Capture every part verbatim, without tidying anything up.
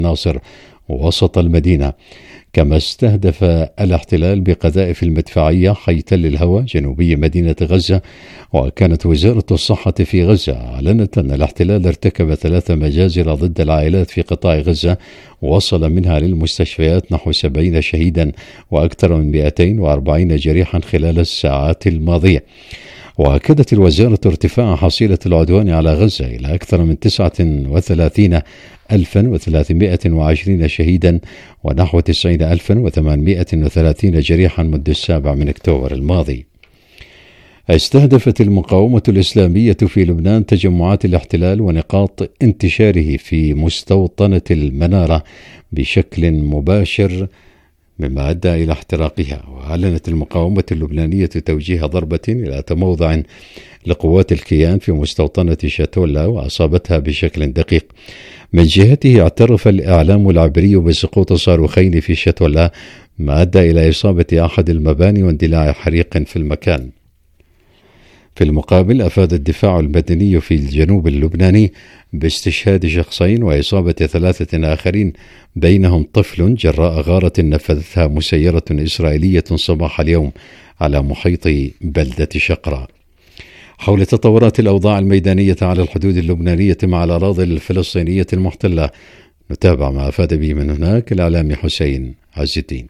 ناصر وسط المدينة. كما استهدف الاحتلال بقذائف المدفعية حي تل الهوى جنوبي مدينة غزة. وكانت وزارة الصحة في غزة أعلنت أن الاحتلال ارتكب ثلاث مجازر ضد العائلات في قطاع غزة، وصل منها للمستشفيات نحو سبعين شهيدا وأكثر من مئتين وأربعين جريحا خلال الساعات الماضية. وأكدت الوزارة ارتفاع حصيلة العدوان على غزة إلى أكثر من تسعة وثلاثين ألفا وثلاثمائة وعشرين شهيدا ونحو تسعين ألفا وثمانمائة وثلاثين جريحا منذ السابع من أكتوبر الماضي. استهدفت المقاومة الإسلامية في لبنان تجمعات الاحتلال ونقاط انتشاره في مستوطنة المنارة بشكل مباشر، مما أدى إلى احتراقها. وأعلنت المقاومة اللبنانية توجيه ضربة إلى تموضع لقوات الكيان في مستوطنة شاتولا وأصابتها بشكل دقيق. من جهته اعترف الإعلام العبري بسقوط صاروخين في شاتولا، ما أدى إلى إصابة أحد المباني واندلاع حريق في المكان. في المقابل أفاد الدفاع المدني في الجنوب اللبناني باستشهاد شخصين وإصابة ثلاثة آخرين، بينهم طفل، جراء غارة نفذتها مسيرة إسرائيلية صباح اليوم على محيط بلدة شقرة. حول تطورات الأوضاع الميدانية على الحدود اللبنانية مع الأراضي الفلسطينية المحتلة، نتابع ما أفاد به من هناك الإعلامي حسين عز الدين.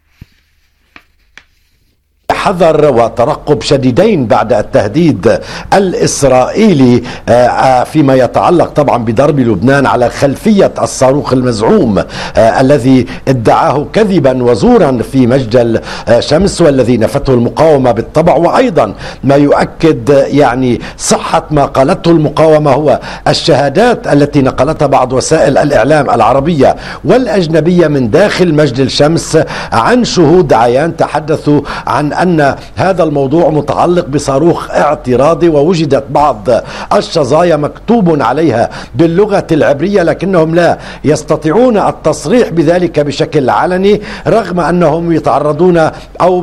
حذر وترقب شديدين بعد التهديد الإسرائيلي فيما يتعلق طبعا بضرب لبنان على خلفية الصاروخ المزعوم الذي ادعاه كذبا وزورا في مجدل شمس، والذي نفته المقاومة بالطبع. وأيضا ما يؤكد يعني صحة ما قالته المقاومة هو الشهادات التي نقلتها بعض وسائل الإعلام العربية والأجنبية من داخل مجدل شمس عن شهود عيان تحدثوا عن أن هذا الموضوع متعلق بصاروخ اعتراضي، ووجدت بعض الشظايا مكتوب عليها باللغة العبرية، لكنهم لا يستطيعون التصريح بذلك بشكل علني رغم أنهم يتعرضون أو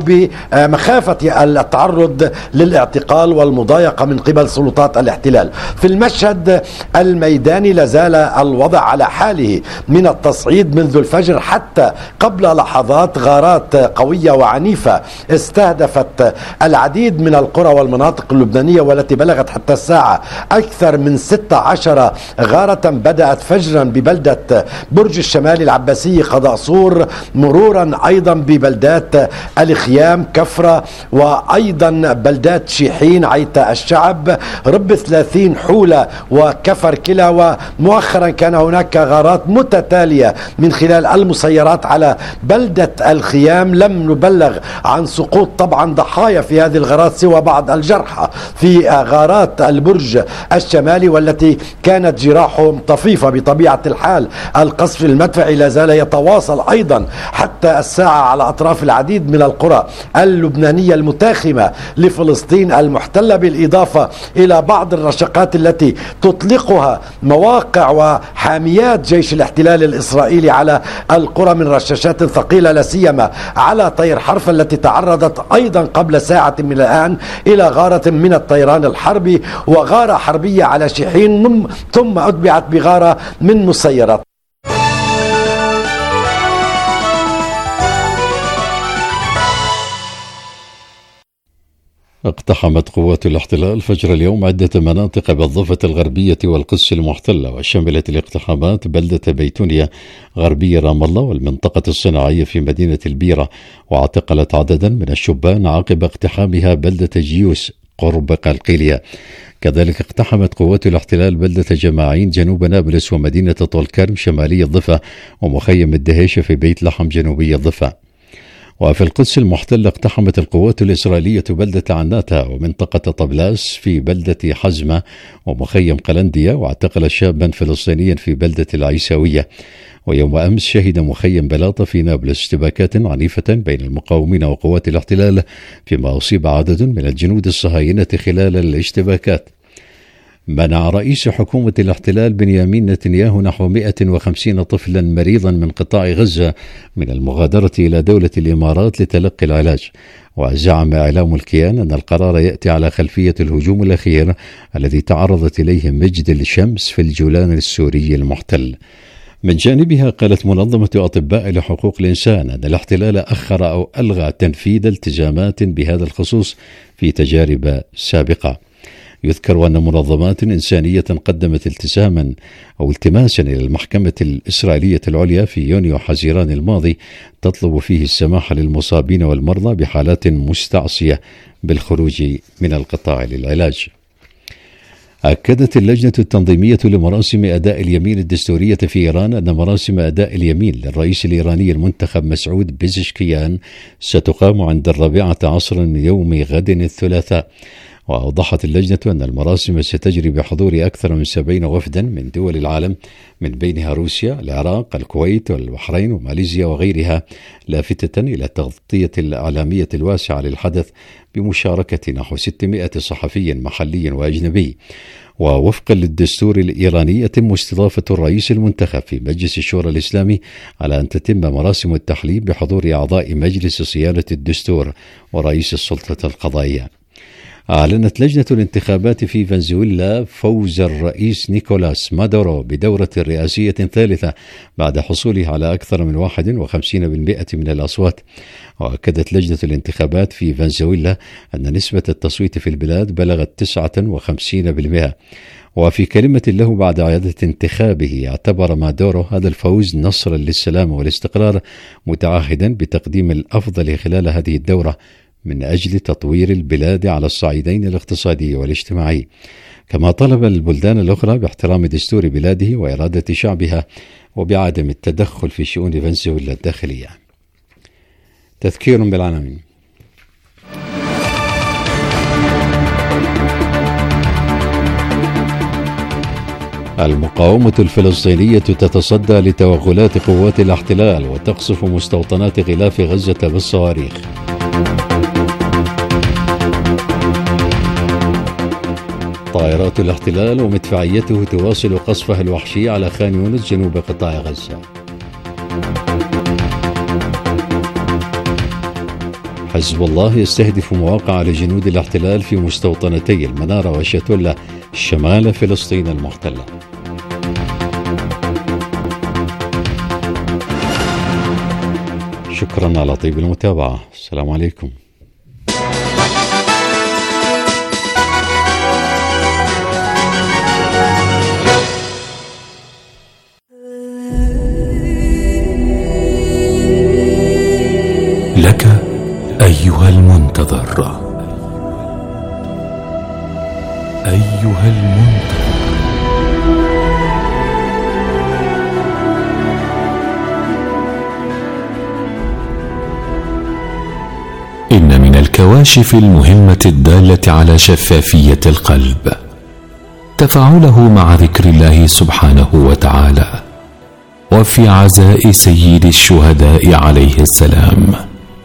بمخافة التعرض للاعتقال والمضايقة من قبل سلطات الاحتلال. في المشهد الميداني لازال الوضع على حاله من التصعيد منذ الفجر حتى قبل لحظات. غارات قوية وعنيفة استهدفت العديد من القرى والمناطق اللبنانية، والتي بلغت حتى الساعة أكثر من ستة عشر غارة بدأت فجرا ببلدة برج الشمالي العباسية قضاء صور، مرورا أيضا ببلدات الخيام كفرة، وأيضا بلدات شيحين عيتا الشعب رب ثلاثين حولة وكفر كلا. ومؤخرا كان هناك غارات متتالية من خلال المسيرات على بلدة الخيام. لم نبلغ عن سقوط طبعا ضحايا في هذه الغارات سوى بعض الجرحى في غارات البرج الشمالي، والتي كانت جراحهم طفيفة بطبيعة الحال. القصف المدفعي لا زال يتواصل أيضا حتى الساعة على أطراف العديد من القرى اللبنانية المتاخمة لفلسطين المحتلة، بالإضافة إلى بعض الرشقات التي تطلقها مواقع وحاميات جيش الاحتلال الإسرائيلي على القرى من رشاشات ثقيلة، لا سيما على طير حرف التي تعرضت أيضا قبل ساعة من الآن إلى غارة من الطيران الحربي وغارة حربية على شيحين، ثم أتبعت بغارة من مسيرات. اقتحمت قوات الاحتلال فجر اليوم عدة مناطق بالضفة الغربية والقدس المحتلة، وشملت الاقتحامات بلدة بيتونيا غربي رام الله والمنطقة الصناعية في مدينة البيرة، واعتقلت عددا من الشبان عقب اقتحامها بلدة جيوس قرب قلقيلية. كذلك اقتحمت قوات الاحتلال بلدة جماعين جنوب نابلس ومدينة طول كرم شمالي الضفة ومخيم الدهيشة في بيت لحم جنوبي الضفة. وفي القدس المحتلة اقتحمت القوات الإسرائيلية بلدة عناتا ومنطقة طبلاس في بلدة حزمة ومخيم قلندية، واعتقل شابا فلسطينيا في بلدة العيساوية. ويوم أمس شهد مخيم بلاطة في نابلس اشتباكات عنيفة بين المقاومين وقوات الاحتلال، فيما أصيب عدد من الجنود الصهاينة خلال الاشتباكات. منع رئيس حكومة الاحتلال بنيامين نتنياهو نحو مئة وخمسين طفلا مريضا من قطاع غزة من المغادرة إلى دولة الإمارات لتلقي العلاج. وزعم إعلام الكيان أن القرار يأتي على خلفية الهجوم الأخير الذي تعرضت إليه مجد الشمس في الجولان السوري المحتل. من جانبها قالت منظمة أطباء لحقوق الإنسان أن الاحتلال أخر أو ألغى تنفيذ التزامات بهذا الخصوص في تجارب سابقة. يذكر أن منظمات إنسانية قدمت التزاما أو التماسا إلى المحكمة الإسرائيلية العليا في يونيو حزيران الماضي تطلب فيه السماح للمصابين والمرضى بحالات مستعصية بالخروج من القطاع للعلاج. أكدت اللجنة التنظيمية لمراسم أداء اليمين الدستورية في إيران أن مراسم أداء اليمين للرئيس الإيراني المنتخب مسعود بيزشكيان ستقام عند الرابعة عصرا من يوم غد الثلاثاء. وأوضحت اللجنة أن المراسم ستجري بحضور أكثر من سبعين وفدا من دول العالم من بينها روسيا، العراق، الكويت والبحرين وماليزيا وغيرها، لافتة إلى التغطية الإعلامية الواسعة للحدث بمشاركة نحو ستمائة صحفي محلي وأجنبي. ووفقا للدستور الإيراني يتم استضافة الرئيس المنتخب في مجلس الشورى الإسلامي على أن تتم مراسم التحليل بحضور أعضاء مجلس صيانة الدستور ورئيس السلطة القضائية. أعلنت لجنة الانتخابات في فنزويلا فوز الرئيس نيكولاس مادورو بدورة رئاسية ثالثة بعد حصوله على أكثر من واحد وخمسين بالمئة من الأصوات. وأكدت لجنة الانتخابات في فنزويلا أن نسبة التصويت في البلاد بلغت تسعة وخمسين بالمئة. وفي كلمة له بعد إعادة انتخابه اعتبر مادورو هذا الفوز نصرا للسلام والاستقرار، متعهدا بتقديم الأفضل خلال هذه الدورة من أجل تطوير البلاد على الصعيدين الاقتصادي والاجتماعي. كما طلب البلدان الأخرى باحترام دستور بلاده وإرادة شعبها وبعدم التدخل في شؤون فنزويلا الداخلية. تذكير بالعناوين. المقاومة الفلسطينية تتصدى لتوغلات قوات الاحتلال وتقصف مستوطنات غلاف غزة بالصواريخ. طائرات الاحتلال ومدفعيته تواصل قصفها الوحشي على خان يونس جنوب قطاع غزة. حزب الله يستهدف مواقع لجنود الاحتلال في مستوطنتي المنارة وشتولة شمال فلسطين المحتلة. شكرا على طيب المتابعة. السلام عليكم. لك أيها المنتظر، أيها المنتظر، إن من الكواشف المهمة الدالة على شفافية القلب تفاعله مع ذكر الله سبحانه وتعالى وفي عزاء سيد الشهداء عليه السلام،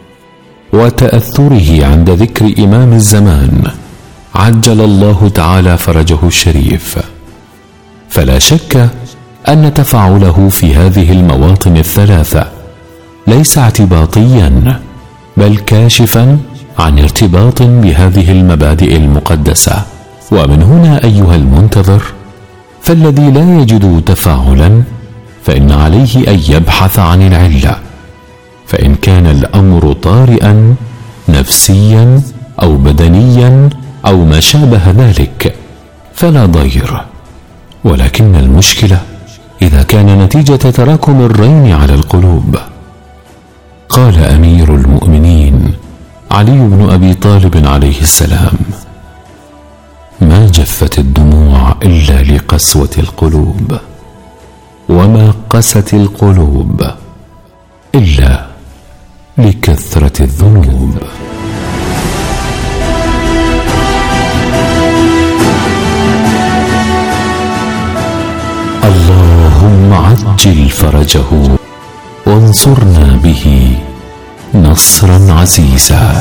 وتأثره عند ذكر إمام الزمان عجل الله تعالى فرجه الشريف. فلا شك أن تفاعله في هذه المواطن الثلاثة ليس اعتباطيا، بل كاشفا عن ارتباط بهذه المبادئ المقدسة. ومن هنا أيها المنتظر، فالذي لا يجد تفاعلا فإن عليه أن يبحث عن العلة، فإن كان الأمر طارئا نفسيا أو بدنيا أو ما شابه ذلك فلا ضير، ولكن المشكلة إذا كان نتيجة تراكم الرين على القلوب. قال أمير المؤمنين علي بن أبي طالب عليه السلام: ما جفت الدموع إلا لقسوة القلوب، وما قست القلوب إلا لكثرة الذنوب. اللهم عجل فرجه وانصرنا به نصرا عزيزا.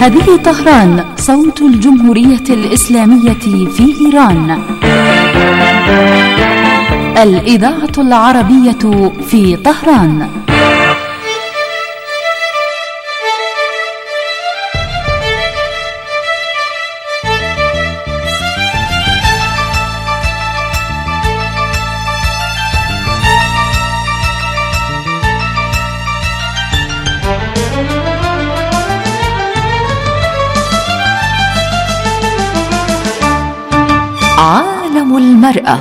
هذه طهران، صوت الجمهورية الإسلامية في إيران. الإذاعة العربية في طهران. عالم المرأة.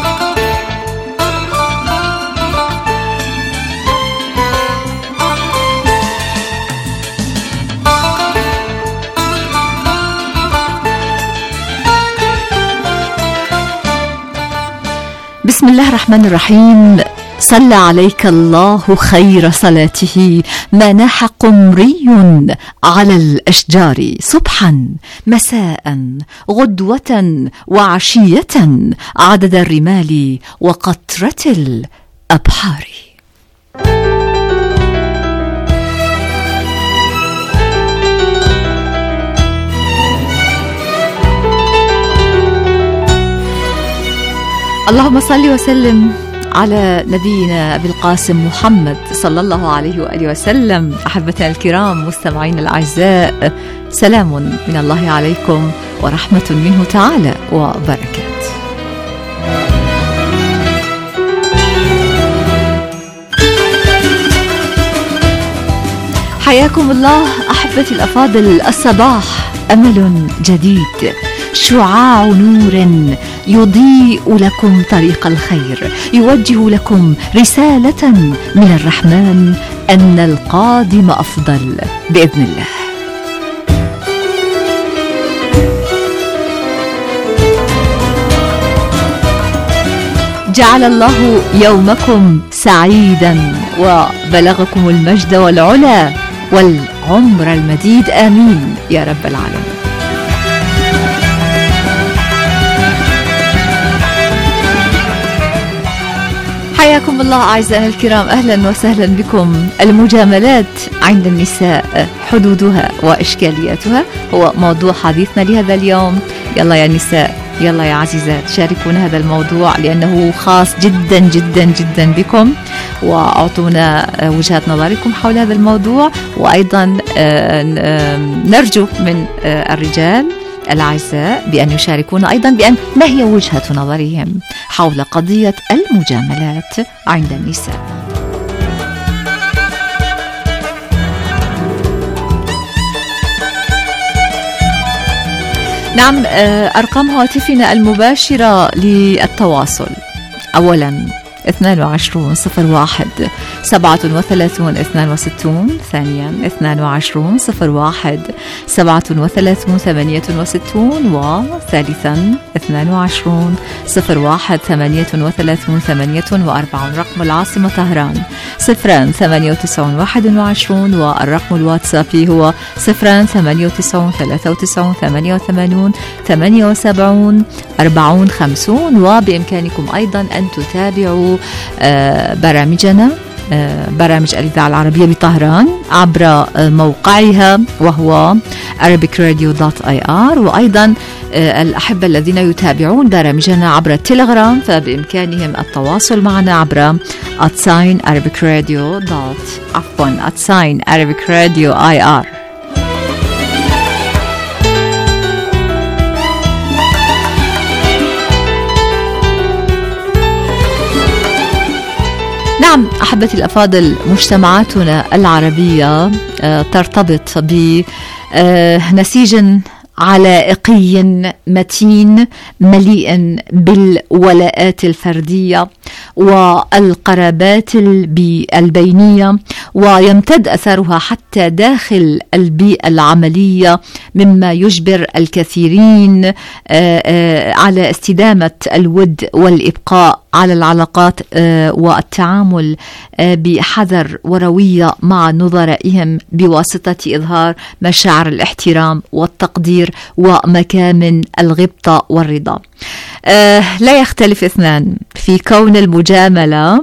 بسم الله الرحمن الرحيم. صلى عليك الله خير صلاته ما ناح قمري على الأشجار صبحا مساء غدوة وعشية عدد الرمال وقطرة الأبحار. اللهم صل وسلم على نبينا أبي القاسم محمد صلى الله عليه وآله وسلم. أحبتنا الكرام، مستمعين الأعزاء، سلام من الله عليكم ورحمة منه تعالى وبركاته. حياكم الله أحبتي الأفاضل. الصباح أمل جديد، شعاع نور يضيء لكم طريق الخير، يوجه لكم رسالة من الرحمن أن القادم أفضل بإذن الله. جعل الله يومكم سعيدا وبلغكم المجد والعلا والعمر المديد، آمين يا رب العالمين. حياكم الله أعزائنا الكرام، أهلا وسهلا بكم. المجاملات عند النساء، حدودها وإشكالياتها هو موضوع حديثنا لهذا اليوم. يلا يا نساء، يلا يا عزيزات، شاركونا هذا الموضوع لأنه خاص جدا جدا جدا بكم، وأعطونا وجهات نظركم حول هذا الموضوع. وأيضا نرجو من الرجال الأعزاء بأن يشاركونا أيضا بأن ما هي وجهة نظرهم حول قضية المجاملات عند النساء. نعم، أرقام هاتفنا المباشرة للتواصل: أولا اثنان وعشرون صفر واحد سبعة وثلاثون اثنان وستون، ثانيا اثنان وعشرون صفر واحد سبعة وثلاثون ثمانية وستون، وثالثا اثنان وعشرون صفر واحد ثمانية وثلاثون ثمانية وأربعون. رقم العاصمة طهران صفران ثمانية وتسعون واحد وعشرون، والرقم الواتسابي هو صفران ثمانية وتسعون ثلاثة وتسعون ثمانية وثمانون ثمانية وسبعون أربعون خمسون. وبإمكانكم أيضا أن تتابعوا برامجنا، برامج الإذاعة العربية بطهران عبر موقعها وهو arabic radio dot i r، وأيضا الأحبة الذين يتابعون برامجنا عبر التليجرام فبإمكانهم التواصل معنا عبر at sign arabic radio dot عفوا at sign arabic radio i r. نعم أحبتي الأفاضل، مجتمعاتنا العربية ترتبط بنسيج علائقي متين مليء بالولاءات الفردية والقرابات البينية، ويمتد أثرها حتى داخل البيئة العملية، مما يجبر الكثيرين على استدامة الود والإبقاء على العلاقات والتعامل بحذر وروية مع نظرائهم بواسطة إظهار مشاعر الاحترام والتقدير ومكامن الغبطة والرضا. لا يختلف اثنان في كون المجاملة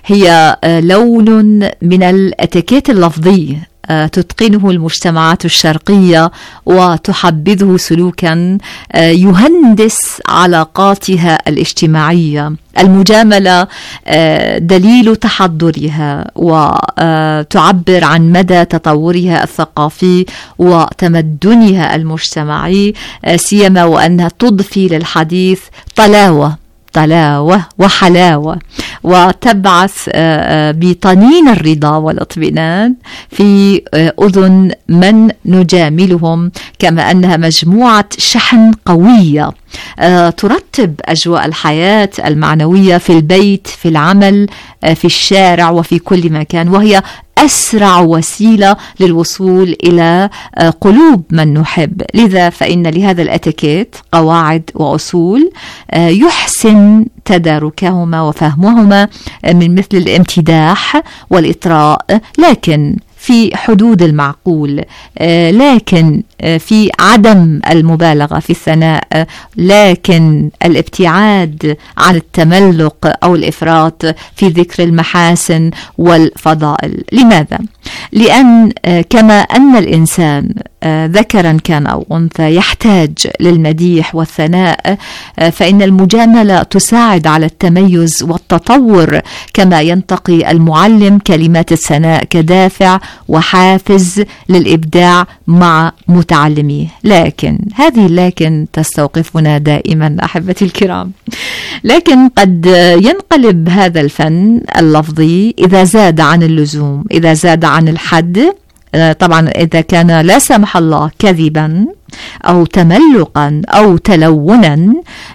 هي لون من الاتيكيت اللفظي تتقنه المجتمعات الشرقية وتحبذه سلوكا يهندس علاقاتها الاجتماعية. المجاملة دليل تحضرها وتعبر عن مدى تطورها الثقافي وتمدنها المجتمعي، سيما وأنها تضفي للحديث طلاوة طلاوة وحلاوة، وتبعث بطنين الرضا والاطمئنان في أذن من نجاملهم، كما أنها مجموعة شحن قوية ترتب أجواء الحياة المعنوية في البيت، في العمل، في الشارع، وفي كل مكان، وهي أسرع وسيلة للوصول إلى قلوب من نحب. لذا فإن لهذا الأتيكيت قواعد وأصول يحسن تداركهما وفهمهما من مثل الامتداح والإطراء، لكن في حدود المعقول، لكن في عدم المبالغة في الثناء، لكن الابتعاد عن التملق أو الإفراط في ذكر المحاسن والفضائل. لماذا؟ لأن كما أن الإنسان ذكرا كان أو أنثى يحتاج للمديح والثناء، فإن المجاملة تساعد على التميز والتطور، كما ينتقي المعلم كلمات الثناء كدافع وحافز للإبداع مع متعلميه. لكن هذه لكن تستوقفنا دائما أحبتي الكرام، لكن قد ينقلب هذا الفن اللفظي إذا زاد عن اللزوم، إذا زاد عن الحد، طبعا إذا كان لا سمح الله كذبا أو تملقا أو تلونا،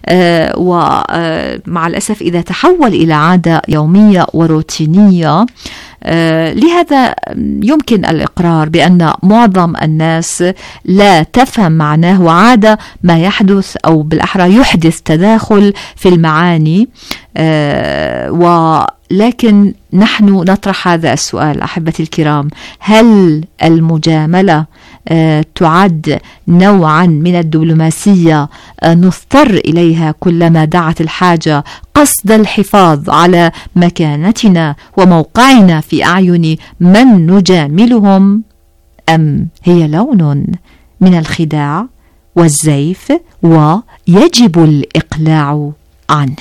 ومع الأسف إذا تحول إلى عادة يومية وروتينية. لهذا يمكن الإقرار بأن معظم الناس لا تفهم معناه، وعادة ما يحدث أو بالأحرى يحدث تداخل في المعاني. ولكن نحن نطرح هذا السؤال أحبتي الكرام: هل المجاملة تعد نوعا من الدبلوماسية نضطر إليها كلما دعت الحاجة قصد الحفاظ على مكانتنا وموقعنا في أعين من نجاملهم، أم هي لون من الخداع والزيف ويجب الإقلاع عنه؟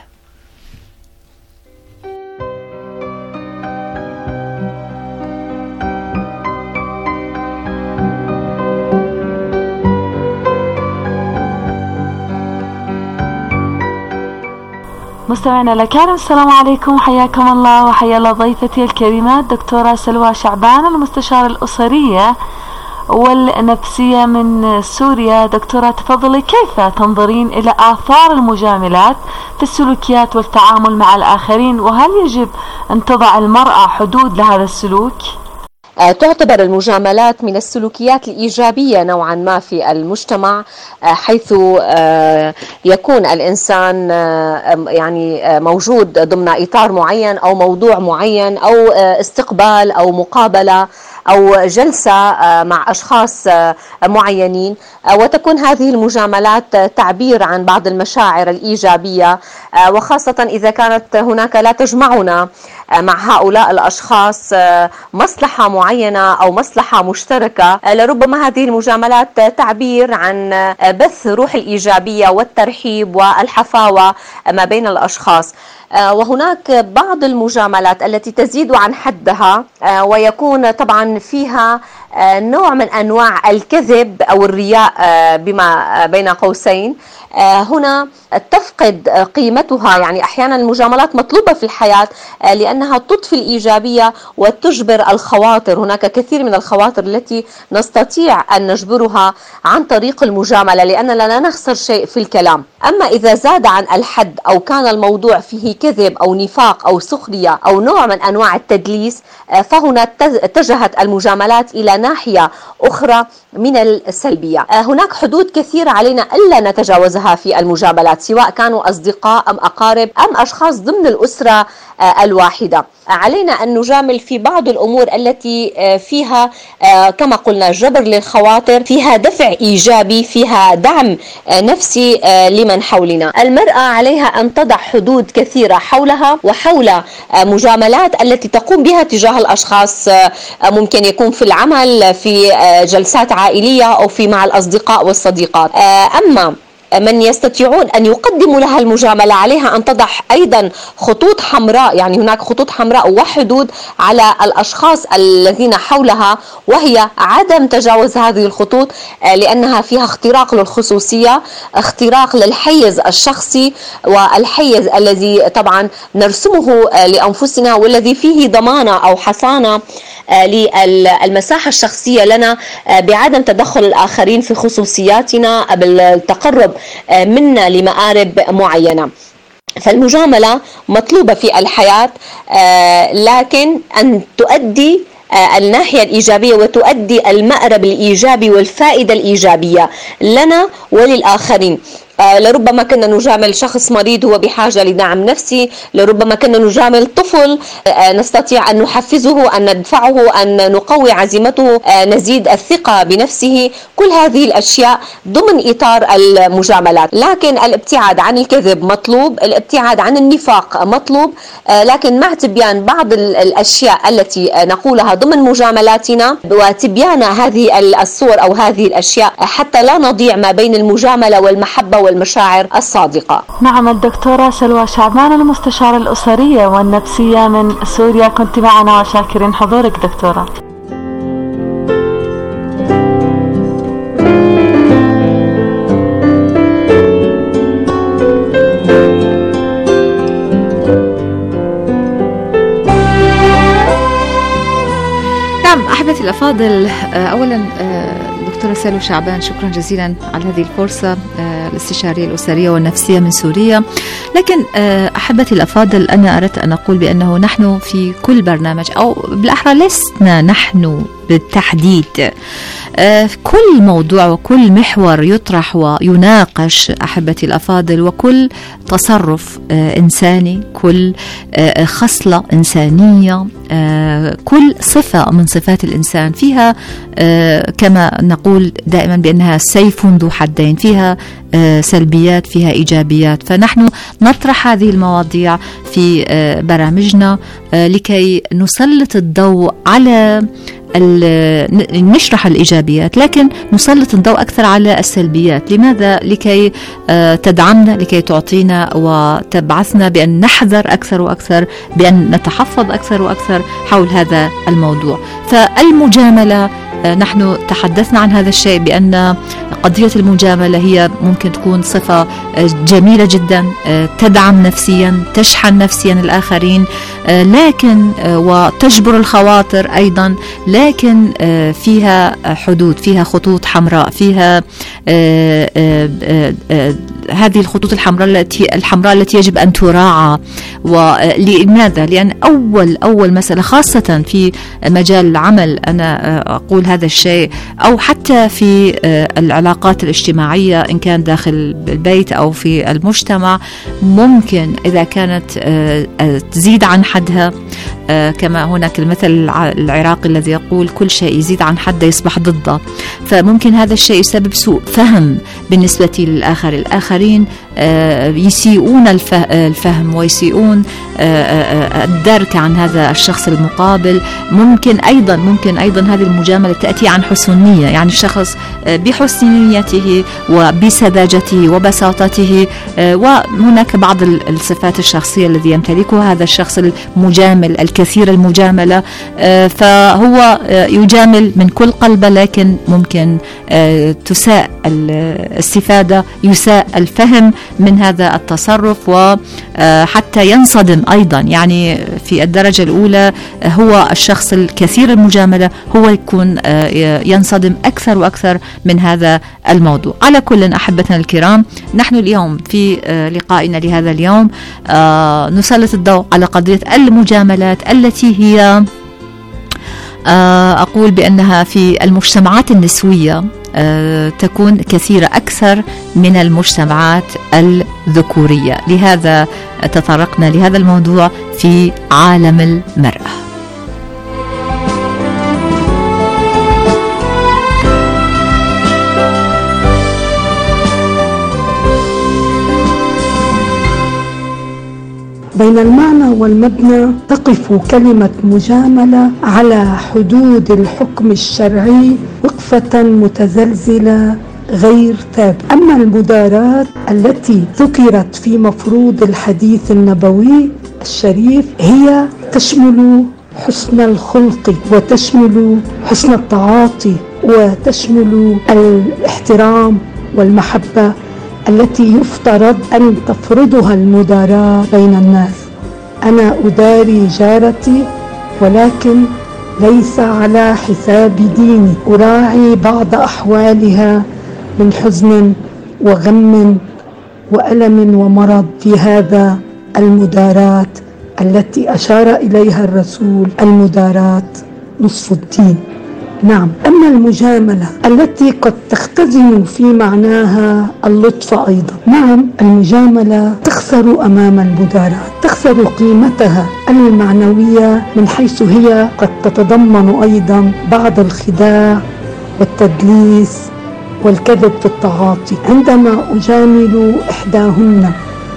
مستمعينا الأكارم، السلام عليكم، حياكم الله وحيا الله ضيفتي الكريمة الدكتورة سلوى شعبان، المستشارة الأسرية والنفسية من سوريا. دكتورة تفضلي، كيف تنظرين إلى آثار المجاملات في السلوكيات والتعامل مع الآخرين، وهل يجب أن تضع المرأة حدود لهذا السلوك؟ تعتبر المجاملات من السلوكيات الإيجابية نوعا ما في المجتمع، حيث يكون الإنسان يعني موجود ضمن إطار معين أو موضوع معين أو استقبال أو مقابلة أو جلسة مع أشخاص معينين، وتكون هذه المجاملات تعبير عن بعض المشاعر الإيجابية، وخاصة إذا كانت هناك لا تجمعنا مع هؤلاء الأشخاص مصلحة معينة أو مصلحة مشتركة. لربما هذه المجاملات تعبير عن بث روح الإيجابية والترحيب والحفاوة ما بين الأشخاص. وهناك بعض المجاملات التي تزيد عن حدها ويكون طبعا فيها نوع من أنواع الكذب أو الرياء بما بين قوسين. هنا تفقد قيمتها، يعني أحيانا المجاملات مطلوبة في الحياة لأنها تضفي الإيجابية وتجبر الخواطر. هناك كثير من الخواطر التي نستطيع أن نجبرها عن طريق المجاملة لأننا لا نخسر شيء في الكلام. أما إذا زاد عن الحد أو كان الموضوع فيه كذب أو نفاق أو سخرية أو نوع من أنواع التدليس، فهنا اتجهت المجاملات إلى ناحية أخرى من السلبية. هناك حدود كثيرة علينا ألا نتجاوزها في المجاملات. المجاملات، سواء كانوا أصدقاء أم أقارب أم أشخاص ضمن الأسرة الواحدة. علينا أن نجامل في بعض الأمور التي فيها كما قلنا جبر للخواطر، فيها دفع إيجابي، فيها دعم نفسي لمن حولنا. المرأة عليها أن تضع حدود كثيرة حولها وحول مجاملات التي تقوم بها تجاه الأشخاص، ممكن يكون في العمل، في جلسات عائلية، أو في مع الأصدقاء والصديقات. أما من يستطيعون أن يقدموا لها المجاملة عليها أن تضع أيضا خطوط حمراء، يعني هناك خطوط حمراء وحدود على الأشخاص الذين حولها، وهي عدم تجاوز هذه الخطوط، لأنها فيها اختراق للخصوصية، اختراق للحيز الشخصي والحيز الذي طبعا نرسمه لأنفسنا، والذي فيه ضمانة أو حصانة للمساحة الشخصية لنا بعدم تدخل الآخرين في خصوصياتنا بالتقرب منا لمآرب معينة. فالمجاملة مطلوبة في الحياة، لكن أن تؤدي الناحية الإيجابية وتؤدي المأرب الإيجابي والفائدة الإيجابية لنا وللآخرين. لربما كنا نجامل شخص مريض هو بحاجة لدعم نفسي، لربما كنا نجامل طفل نستطيع أن نحفزه، أن ندفعه، أن نقوي عزيمته، نزيد الثقة بنفسه. كل هذه الأشياء ضمن إطار المجاملات. لكن الابتعاد عن الكذب مطلوب، الابتعاد عن النفاق مطلوب، لكن مع تبيان بعض الأشياء التي نقولها ضمن مجاملاتنا وتبيان هذه الصور أو هذه الأشياء حتى لا نضيع ما بين المجاملة والمحبة والمشاعر الصادقة. نعم، الدكتورة سلوى شعبان المستشارة الأسرية والنفسية من سوريا، كنت معنا وشاكرين حضورك دكتورة. نعم أحبتي الأفاضل، أولا دكتورة سلوى شعبان شكرا جزيلا على هذه الفرصة، الاستشارية الأسرية والنفسية من سوريا. لكن أحبتي الأفاضل، أنا أردت أن أقول بأنه نحن في كل برنامج، أو بالأحرى لسنا نحن بالتحديد، كل موضوع وكل محور يطرح ويناقش أحبتي الأفاضل، وكل تصرف إنساني، كل خصلة إنسانية، كل صفة من صفات الإنسان فيها كما نقول دائما بأنها سيف ذو حدين، فيها سلبيات فيها إيجابيات. فنحن نطرح هذه المواضيع في برامجنا لكي نسلط الضوء على نشرح الإيجابيات، لكن نسلط الضوء أكثر على السلبيات. لماذا؟ لكي تدعمنا، لكي تعطينا وتبعثنا بأن نحذر أكثر وأكثر، بأن نتحفظ أكثر وأكثر حول هذا الموضوع. فالمجاملة نحن تحدثنا عن هذا الشيء، بأن قضية المجاملة هي ممكن تكون صفة جميلة جدا، تدعم نفسيا، تشحن نفسيا الآخرين، لكن وتجبر الخواطر أيضا، لكن فيها حدود، فيها خطوط حمراء، فيها هذه الخطوط الحمراء التي الحمراء التي يجب أن تراعى. ولماذا؟ لأن أول أول مسألة خاصة في مجال العمل، أنا أقول هذا الشيء، أو حتى في العلاقات الاجتماعية إن كان داخل البيت أو في المجتمع، ممكن إذا كانت تزيد عن حدها، كما هناك المثل العراقي الذي يقول كل شيء يزيد عن حده يصبح ضده. فممكن هذا الشيء يسبب سوء فهم بالنسبة للآخر، الآخرين يسيئون الفهم ويسيئون الدرك عن هذا الشخص المقابل. ممكن أيضا ممكن أيضا هذه المجاملة تأتي عن حسن نية، يعني الشخص بحسن نيته وبسذاجته وبساطته، وهناك بعض الصفات الشخصية الذي يمتلكها هذا الشخص المجامل الكثير المجاملة، فهو يجامل من كل قلبه، لكن ممكن تساء الاستفادة، يساء الفهم من هذا التصرف، وحتى ينصدم أيضا. يعني في الدرجة الأولى هو الشخص الكثير المجاملة هو يكون ينصدم أكثر وأكثر من هذا الموضوع. على كل أحبتنا الكرام، نحن اليوم في لقائنا لهذا اليوم نسلط الضوء على قضية المجاملات التي هي أقول بأنها في المجتمعات النسوية تكون كثيرة أكثر من المجتمعات الذكورية. لهذا تطرقنا لهذا الموضوع في عالم المرأة. بين المعنى والمبنى تقف كلمة مجاملة على حدود الحكم الشرعي وقفة متزلزلة غير ثابتة. أما المداراة التي ذكرت في مفروض الحديث النبوي الشريف هي تشمل حسن الخلق وتشمل حسن التعاطي وتشمل الاحترام والمحبة التي يفترض أن تفرضها المداراة بين الناس. أنا أداري جارتي ولكن ليس على حساب ديني، أراعي بعض أحوالها من حزن وغم وألم ومرض. في هذا المداراة التي أشار إليها الرسول المداراة نصف الدين. نعم. أما المجاملة التي قد تختزن في معناها اللطف أيضا، نعم المجاملة تخسر أمام المداراة، تخسر قيمتها المعنوية من حيث هي قد تتضمن أيضا بعض الخداع والتدليس والكذب في التعاطي. عندما أجامل إحداهن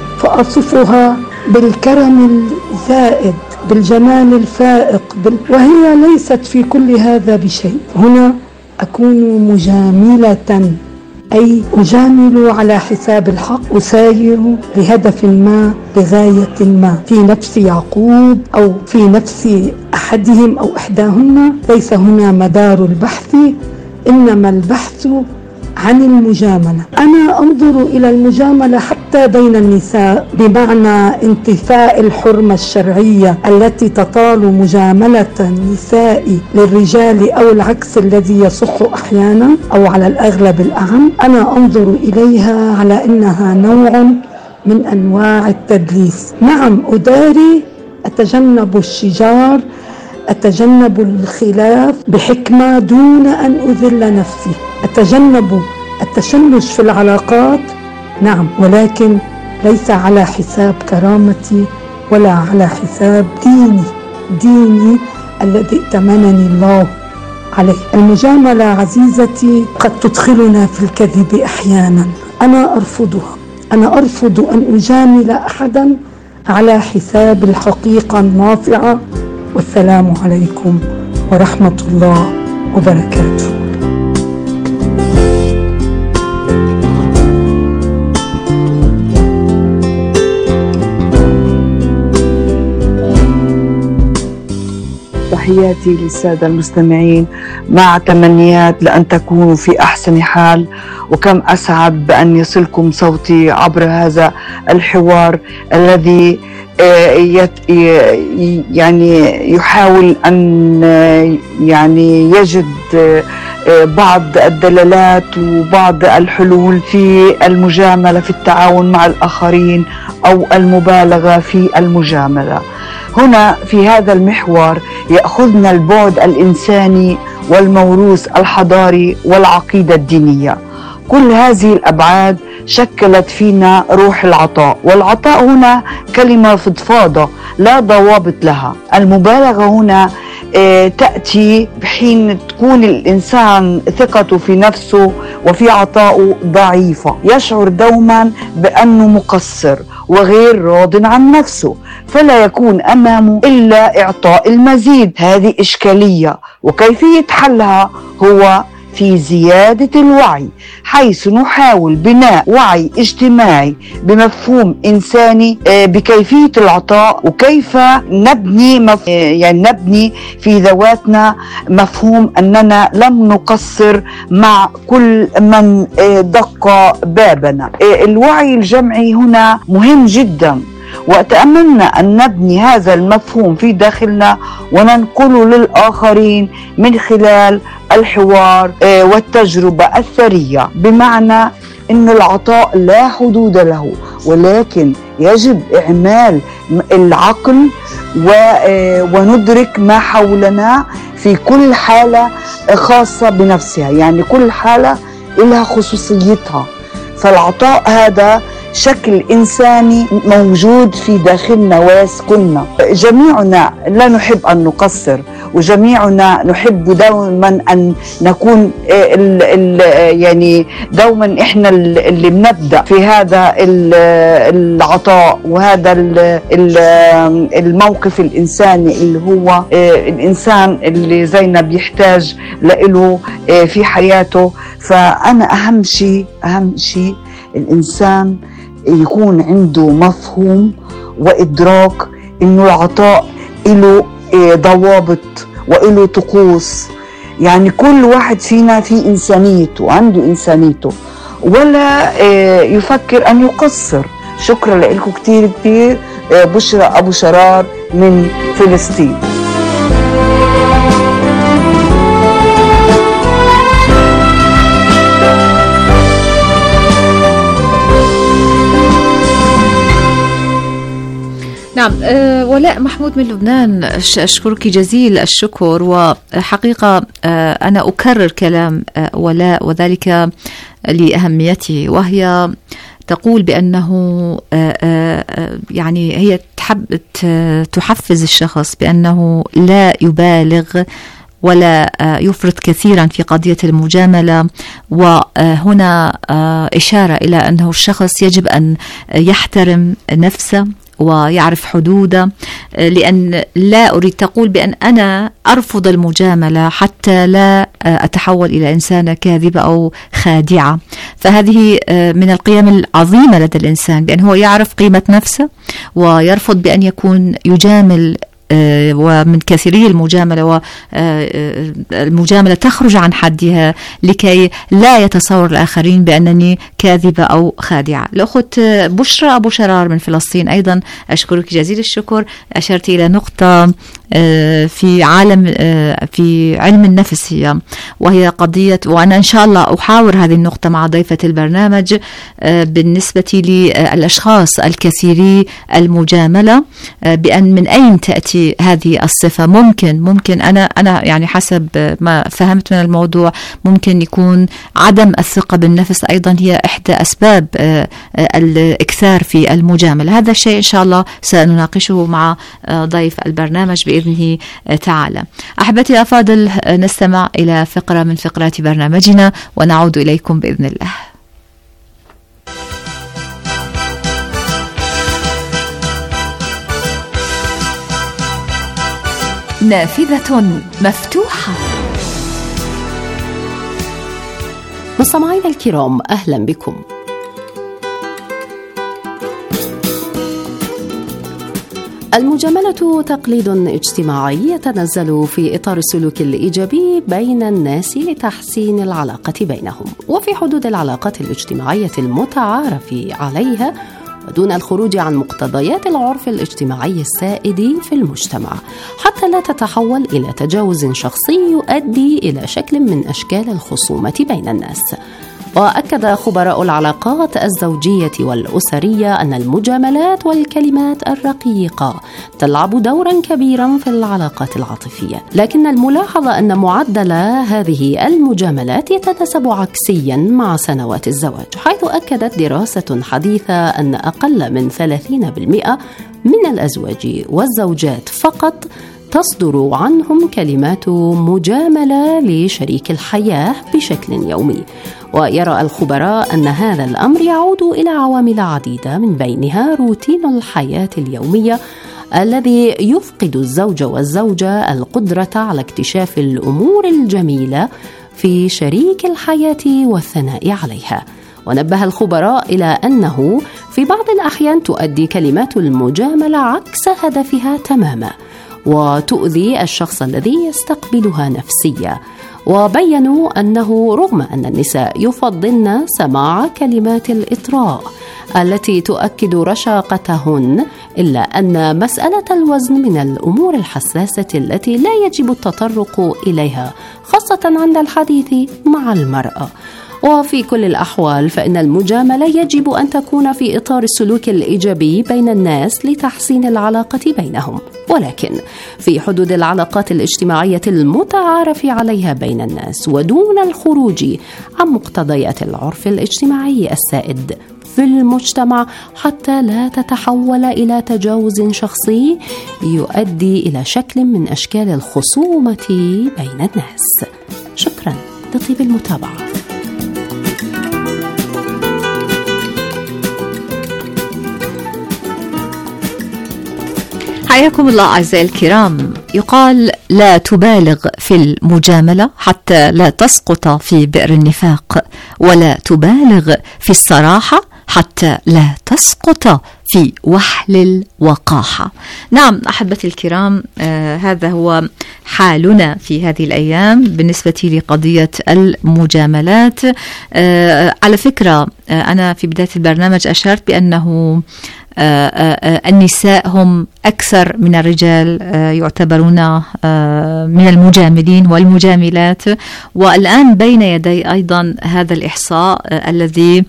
فأصفها بالكرم الزائد بالجمال الفائق بال... وهي ليست في كل هذا بشيء، هنا أكون مجاملة، أي أجامل على حساب الحق، أساير لهدف ما لغاية ما في نفس يعقوب أو في نفس أحدهم أو إحداهن. ليس هنا مدار البحث، إنما البحث عن المجاملة. أنا أنظر إلى المجاملة حتى بين النساء بمعنى انتفاء الحرمة الشرعية التي تطال مجاملة النساء للرجال أو العكس الذي يصح أحيانا أو على الأغلب الأعم. أنا أنظر إليها على أنها نوع من أنواع التدليس. نعم أداري، أتجنب الشجار، أتجنب الخلاف بحكمة دون أن أذل نفسي، أتجنب التشنج في العلاقات، نعم، ولكن ليس على حساب كرامتي ولا على حساب ديني ديني الذي ائتمنني الله عليه. المجاملة عزيزتي قد تدخلنا في الكذب أحيانا، أنا أرفضها. أنا أرفض أن أجامل أحدا على حساب الحقيقة النافعة. والسلام عليكم ورحمة الله وبركاته. تحياتي للسادة المستمعين مع تمنيات لأن تكونوا في أحسن حال، وكم أسعد بأن يصلكم صوتي عبر هذا الحوار الذي يعني يحاول أن يعني يجد بعض الدلالات وبعض الحلول في المجاملة في التعاون مع الآخرين أو المبالغة في المجاملة. هنا في هذا المحور يأخذنا البعد الإنساني والموروث الحضاري والعقيدة الدينية. كل هذه الأبعاد شكلت فينا روح العطاء، والعطاء هنا كلمة فضفاضة لا ضوابط لها. المبالغة هنا تأتي بحين تكون الإنسان ثقته في نفسه وفي عطائه ضعيفة، يشعر دوما بأنه مقصر وغير راض عن نفسه، فلا يكون أمامه إلا إعطاء المزيد. هذه إشكالية، وكيفية حلها هو في زيادة الوعي، حيث نحاول بناء وعي اجتماعي بمفهوم إنساني بكيفية العطاء، وكيف نبني مف... يعني نبني في ذواتنا مفهوم أننا لم نقصر مع كل من دق بابنا. الوعي الجمعي هنا مهم جدا، وأتمنى أن نبني هذا المفهوم في داخلنا وننقله للآخرين من خلال الحوار والتجربة الثرية. بمعنى إن العطاء لا حدود له، ولكن يجب إعمال العقل وندرك ما حولنا في كل حالة خاصة بنفسها، يعني كل حالة لها خصوصيتها. فالعطاء هذا شكل إنساني موجود في داخلنا ويسكننا. جميعنا لا نحب أن نقصر، وجميعنا نحب دوما أن نكون ال ال يعني دوما إحنا اللي بنبدأ في هذا العطاء وهذا الموقف الإنساني اللي هو الإنسان اللي زينا بيحتاج له في حياته. فأنا أهم شيء أهم شيء الإنسان يكون عنده مفهوم وإدراك إنه العطاء له ضوابط وله طقوس. يعني كل واحد فينا في إنسانيته، عنده إنسانيته، ولا يفكر أن يقصر. شكرا لكم كتير كتير. بشرى أبو شرار من فلسطين. نعم. أه ولاء محمود من لبنان، أشكرك جزيل الشكر. وحقيقة أه أنا أكرر كلام أه ولاء، وذلك لأهميته، وهي تقول بأنه أه أه يعني هي تحب تحفز الشخص بأنه لا يبالغ ولا يفرط كثيرا في قضية المجاملة. وهنا إشارة إلى أنه الشخص يجب أن يحترم نفسه ويعرف حدوده، لأن لا أريد تقول بأن أنا أرفض المجاملة حتى لا أتحول إلى إنسانة كاذبة أو خادعة. فهذه من القيم العظيمة لدى الإنسان، بأن هو يعرف قيمة نفسه ويرفض بأن يكون يجامل، ومن كثيري المجاملة، والمجاملة تخرج عن حدها لكي لا يتصور الآخرين بأنني كاذبة أو خادعة. الأخت بشرى أبو شرار من فلسطين، أيضا أشكرك جزيل الشكر. أشرت إلى نقطة في عالم في علم النفس هي، وهي قضية، وأنا إن شاء الله أحاور هذه النقطة مع ضيفة البرنامج، بالنسبة للأشخاص الكثيري المجاملة، بأن من أين تأتي هذه الصفة. ممكن ممكن أنا أنا يعني حسب ما فهمت من الموضوع ممكن يكون عدم الثقة بالنفس أيضا هي إحدى أسباب الإكثار في المجاملة. هذا الشيء إن شاء الله سنناقشه مع ضيف البرنامج بإذنه تعالى. أحبتي الأفاضل، نستمع إلى فقرة من فقرات برنامجنا ونعود إليكم بإذن الله. نافذة مفتوحة. مستمعينا الكرام، أهلا بكم. المجاملة تقليد اجتماعي يتنزل في إطار السلوك الإيجابي بين الناس لتحسين العلاقة بينهم وفي حدود العلاقات الاجتماعية المتعارف عليها، ودون الخروج عن مقتضيات العرف الاجتماعي السائد في المجتمع، حتى لا تتحول إلى تجاوز شخصي يؤدي إلى شكل من أشكال الخصومة بين الناس. وأكد خبراء العلاقات الزوجية والأسرية أن المجاملات والكلمات الرقيقة تلعب دورا كبيرا في العلاقات العاطفية، لكن الملاحظ أن معدل هذه المجاملات يتناسب عكسيا مع سنوات الزواج، حيث أكدت دراسة حديثة أن أقل من ثلاثين بالمئة من الأزواج والزوجات فقط تصدر عنهم كلمات مجاملة لشريك الحياة بشكل يومي. ويرى الخبراء أن هذا الأمر يعود إلى عوامل عديدة، من بينها روتين الحياة اليومية الذي يفقد الزوج والزوجة القدرة على اكتشاف الأمور الجميلة في شريك الحياة والثناء عليها. ونبه الخبراء إلى أنه في بعض الأحيان تؤدي كلمات المجاملة عكس هدفها تماما وتؤذي الشخص الذي يستقبلها نفسيا. وبينوا أنه رغم أن النساء يفضلن سماع كلمات الإطراء التي تؤكد رشاقتهن، إلا أن مسألة الوزن من الأمور الحساسة التي لا يجب التطرق إليها، خاصة عند الحديث مع المرأة. وفي كل الأحوال فإن المجاملة يجب أن تكون في إطار السلوك الإيجابي بين الناس لتحسين العلاقة بينهم، ولكن في حدود العلاقات الاجتماعية المتعارف عليها بين الناس، ودون الخروج عن مقتضيات العرف الاجتماعي السائد في المجتمع حتى لا تتحول إلى تجاوز شخصي يؤدي إلى شكل من أشكال الخصومة بين الناس. شكرا لطيب المتابعة. حياكم الله أعزائي الكرام. يقال لا تبالغ في المجاملة حتى لا تسقط في بئر النفاق، ولا تبالغ في الصراحة حتى لا تسقط في وحل الوقاحة. نعم أحبتي الكرام، آه هذا هو حالنا في هذه الأيام بالنسبة لقضية المجاملات. آه على فكرة، آه أنا في بداية البرنامج أشرت بأنه آه آه النساء هم أكثر من الرجال آه يعتبرون آه من المجاملين والمجاملات، والآن بين يدي أيضا هذا الإحصاء آه الذي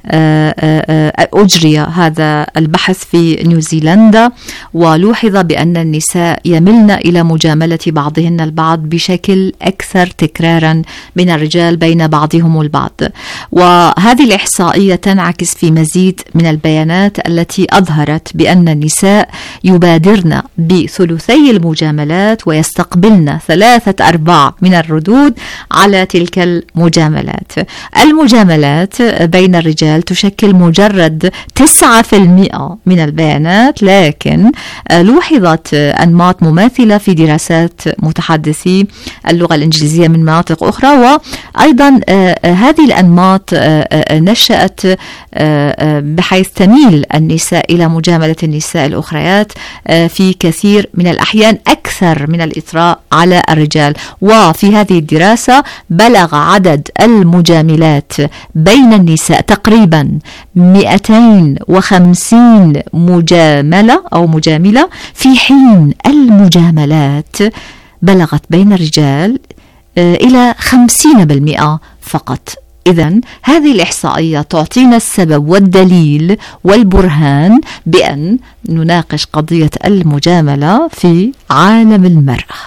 أجري هذا البحث في نيوزيلندا، ولوحظ بأن النساء يملن إلى مجاملة بعضهن البعض بشكل أكثر تكرارا من الرجال بين بعضهم البعض. وهذه الإحصائية تنعكس في مزيد من البيانات التي أظهرت بأن النساء يبادرن بثلثي المجاملات ويستقبلن ثلاثة أرباع من الردود على تلك المجاملات. المجاملات بين الرجال تشكل مجرد تسعة بالمئة من البيانات، لكن لوحظت أنماط مماثلة في دراسات متحدثي اللغة الإنجليزية من مناطق أخرى، وأيضا هذه الأنماط نشأت بحيث تميل النساء إلى مجاملة النساء الأخريات في كثير من الأحيان أكثر من الإطراء على الرجال. وفي هذه الدراسة بلغ عدد المجاملات بين النساء تقريبا مئتين وخمسين مجاملة أو مجاملة، في حين المجاملات بلغت بين الرجال إلى خمسين بالمئة فقط. إذن هذه الإحصائية تعطينا السبب والدليل والبرهان بأن نناقش قضية المجاملة في عالم المرأة.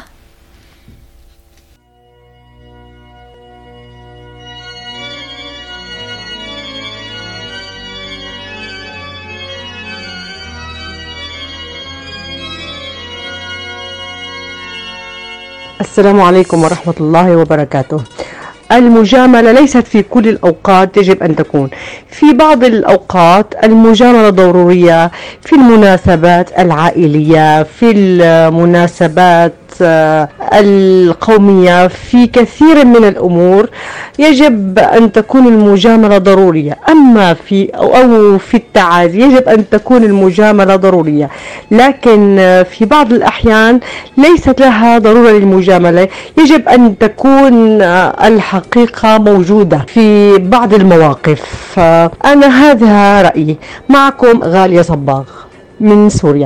السلام عليكم ورحمة الله وبركاته. المجاملة ليست في كل الأوقات يجب أن تكون. في بعض الأوقات المجاملة ضرورية، في المناسبات العائلية، في المناسبات القومية، في كثير من الأمور يجب أن تكون المجاملة ضرورية. أما في أو في التعازي يجب أن تكون المجاملة ضرورية، لكن في بعض الأحيان ليست لها ضرورة للمجاملة، يجب أن تكون الحقيقة موجودة في بعض المواقف. أنا هذا رأيي. معكم غالية صباغ من سوريا.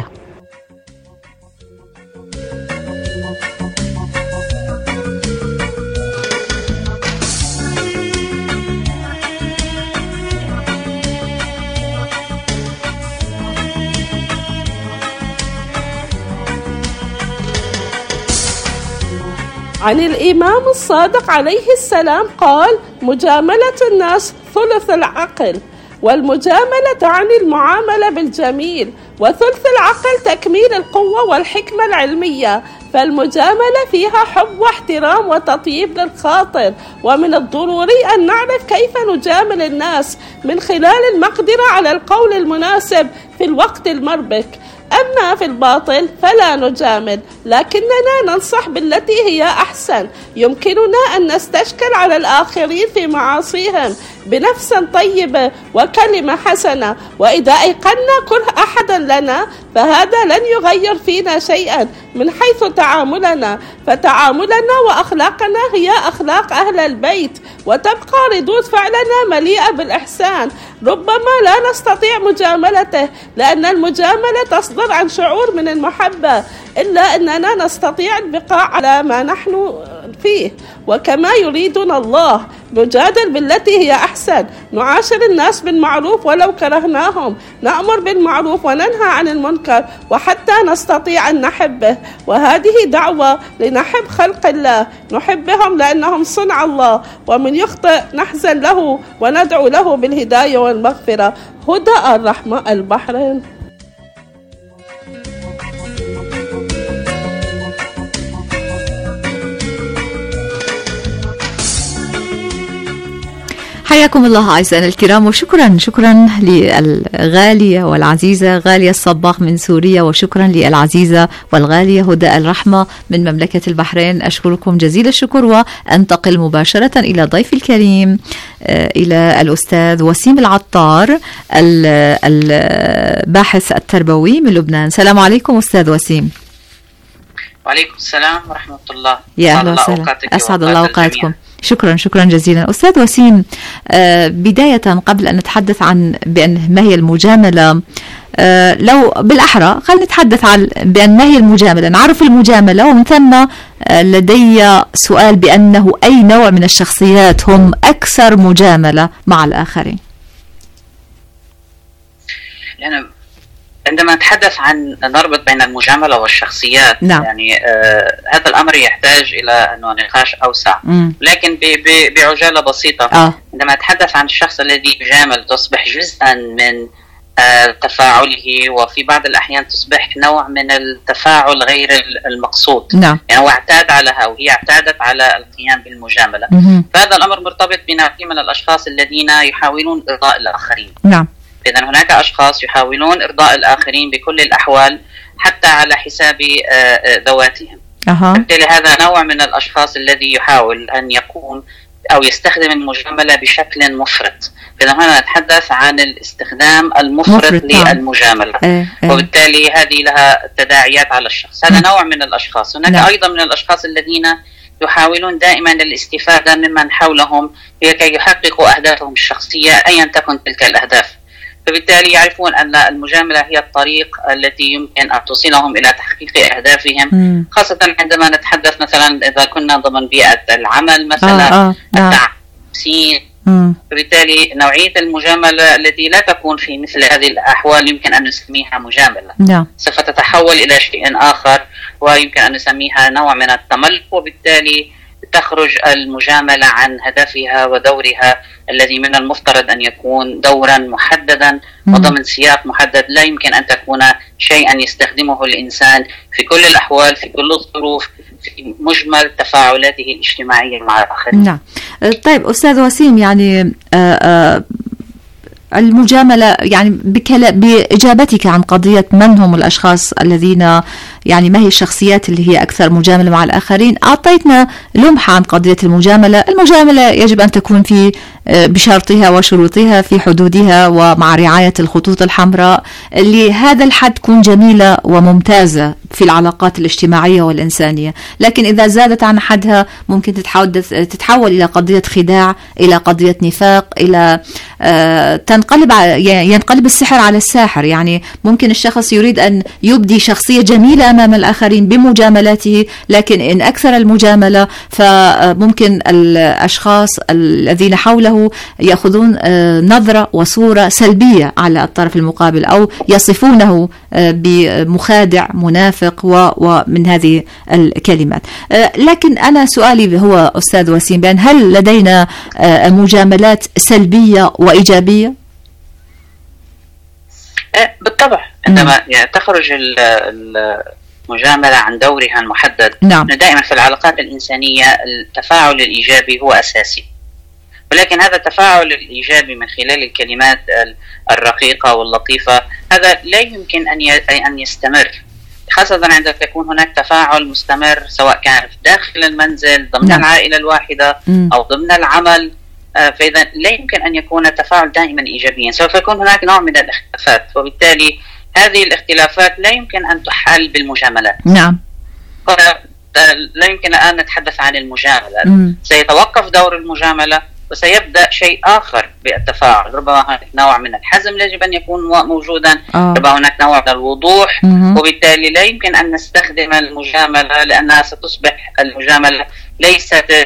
عن الإمام الصادق عليه السلام قال: مجاملة الناس ثلث العقل، والمجاملة تعني المعاملة بالجميل، وثلث العقل تكميل القوة والحكمة العلمية. فالمجاملة فيها حب واحترام وتطيب للخاطر، ومن الضروري أن نعرف كيف نجامل الناس من خلال المقدرة على القول المناسب في الوقت المربك. أما في الباطل فلا نجامل، لكننا ننصح بالتي هي أحسن. يمكننا أن نستشكل على الآخرين في معاصيهم بنفس طيبة وكلمة حسنة، وإذا أيقنا كره أحد لنا فهذا لن يغير فينا شيئا من حيث تعاملنا، فتعاملنا وأخلاقنا هي أخلاق أهل البيت، وتبقى ردود فعلنا مليئة بالإحسان. ربما لا نستطيع مجاملته لأن المجاملة تصدر عن شعور من المحبة، إلا أننا نستطيع البقاء على ما نحن فيه وكما يريدنا الله نجادل بالتي هي أحسن، نعاشر الناس بالمعروف ولو كرهناهم، نأمر بالمعروف وننهى عن المنكر وحتى نستطيع أن نحبه. وهذه دعوة لنحب خلق الله، نحبهم لأنهم صنع الله، ومن يخطئ نحزن له وندعو له بالهداية والمغفرة. هدى الرحمة، البحرين. حياكم الله أعزائنا الكرام، وشكرا شكرا للغالية والعزيزة غالية الصباغ من سوريا، وشكرا للعزيزة والغالية هدى الرحمة من مملكة البحرين. أشكركم جزيل الشكر، وأنتقل مباشرة إلى ضيف الكريم إلى الأستاذ وسيم العطار الباحث التربوي من لبنان. السلام عليكم أستاذ وسيم. وعليكم السلام ورحمة الله. يا أهلا وسهلا، أسعد الله أوقاتكم. شكرا شكرا جزيلا أستاذ وسيم. آه بداية قبل أن نتحدث عن بأن ما هي المجاملة، آه لو بالأحرى خلينا نتحدث عن بأن ما هي المجاملة، نعرف المجاملة، ومن ثم آه لدي سؤال بأنه أي نوع من الشخصيات هم أكثر مجاملة مع الآخرين؟ يعني عندما نتحدث عن نربط بين المجاملة والشخصيات، نعم. يعني آه هذا الأمر يحتاج إلى أنه نقاش أوسع، مم. لكن بعجالة بسيطة. آه. عندما نتحدث عن الشخص الذي يجامل تصبح جزءا من آه تفاعله، وفي بعض الأحيان تصبح نوع من التفاعل غير المقصود. نعم. يعني هو اعتاد عليها وهي اعتادت على القيام بالمجاملة. مم. فهذا الأمر مرتبط بنوع من الأشخاص الذين يحاولون إرضاء الآخرين. نعم. إذن هناك أشخاص يحاولون إرضاء الآخرين بكل الأحوال حتى على حساب ذواتهم. أه. بالتالي هذا نوع من الأشخاص الذي يحاول أن يقوم أو يستخدم المجاملة بشكل مفرط. إذن هنا نتحدث عن الاستخدام المفرط للمجاملة. أه. أه. وبالتالي هذه لها تداعيات على الشخص. هذا نوع من الأشخاص. هناك نعم. أيضا من الأشخاص الذين يحاولون دائما الاستفادة ممن حولهم لكي يحققوا أهدافهم الشخصية أيا تكن تلك الأهداف. فبالتالي يعرفون أن المجاملة هي الطريق التي يمكن أن توصلهم إلى تحقيق أهدافهم. مم. خاصة عندما نتحدث مثلا إذا كنا ضمن بيئة العمل مثلا، آه آه. التعسين. فبالتالي نوعية المجاملة التي لا تكون في مثل هذه الأحوال يمكن أن نسميها مجاملة. نعم. سوف تتحول إلى شيء آخر، ويمكن أن نسميها نوع من التملق، وبالتالي تخرج المجاملة عن هدفها ودورها الذي من المفترض أن يكون دورا محددا وضمن سياق محدد. لا يمكن أن تكون شيئا يستخدمه الإنسان في كل الأحوال في كل الظروف في مجمل تفاعلاته الاجتماعية مع الآخرين. نعم. طيب أستاذ وسيم، يعني آآ آآ المجاملة، يعني بكلا بإجابتك عن قضية من هم الأشخاص الذين، يعني ما هي الشخصيات اللي هي أكثر مجاملة مع الآخرين، أعطيتنا لمحة عن قضية المجاملة. المجاملة يجب أن تكون في بشرطها وشروطها في حدودها ومع رعاية الخطوط الحمراء، لهذا الحد تكون جميلة وممتازة في العلاقات الاجتماعية والإنسانية. لكن إذا زادت عن حدها ممكن تتحدث تتحول إلى قضية خداع، إلى قضية نفاق، إلى آه تنقلب ينقلب السحر على الساحر. يعني ممكن الشخص يريد أن يبدي شخصية جميلة أمام الآخرين بمجاملاته، لكن إن أكثر المجاملة فممكن الأشخاص الذين حوله يأخذون نظرة وصورة سلبية على الطرف المقابل، أو يصفونه بمخادع منافق ومن هذه الكلمات. لكن أنا سؤالي هو أستاذ وسيم، بأن هل لدينا مجاملات سلبية وإيجابية؟ بالطبع. عندما تخرج المجاملة عن دورها المحدد، نعم. دائما في العلاقات الإنسانية التفاعل الإيجابي هو أساسي، ولكن هذا التفاعل الإيجابي من خلال الكلمات الرقيقة واللطيفة هذا لا يمكن أن يستمر، خاصة عندما تكون هناك تفاعل مستمر سواء كان داخل المنزل ضمن نعم. العائلة الواحدة م. أو ضمن العمل. فإذا لا يمكن أن يكون التفاعل دائما إيجابيا، سوف يكون هناك نوع من الاختلافات، وبالتالي هذه الاختلافات لا يمكن أن تحل بالمجاملات. نعم. لا يمكن الآن نتحدث عن المجاملة. م. سيتوقف دور المجاملة وسيبدأ شيء آخر بالتفاعل. ربما هناك نوع من الحزم يجب أن يكون موجودا، آه. ربما هناك نوع من الوضوح، م- وبالتالي لا يمكن أن نستخدم المجاملة لأنها ستصبح المجاملة ليست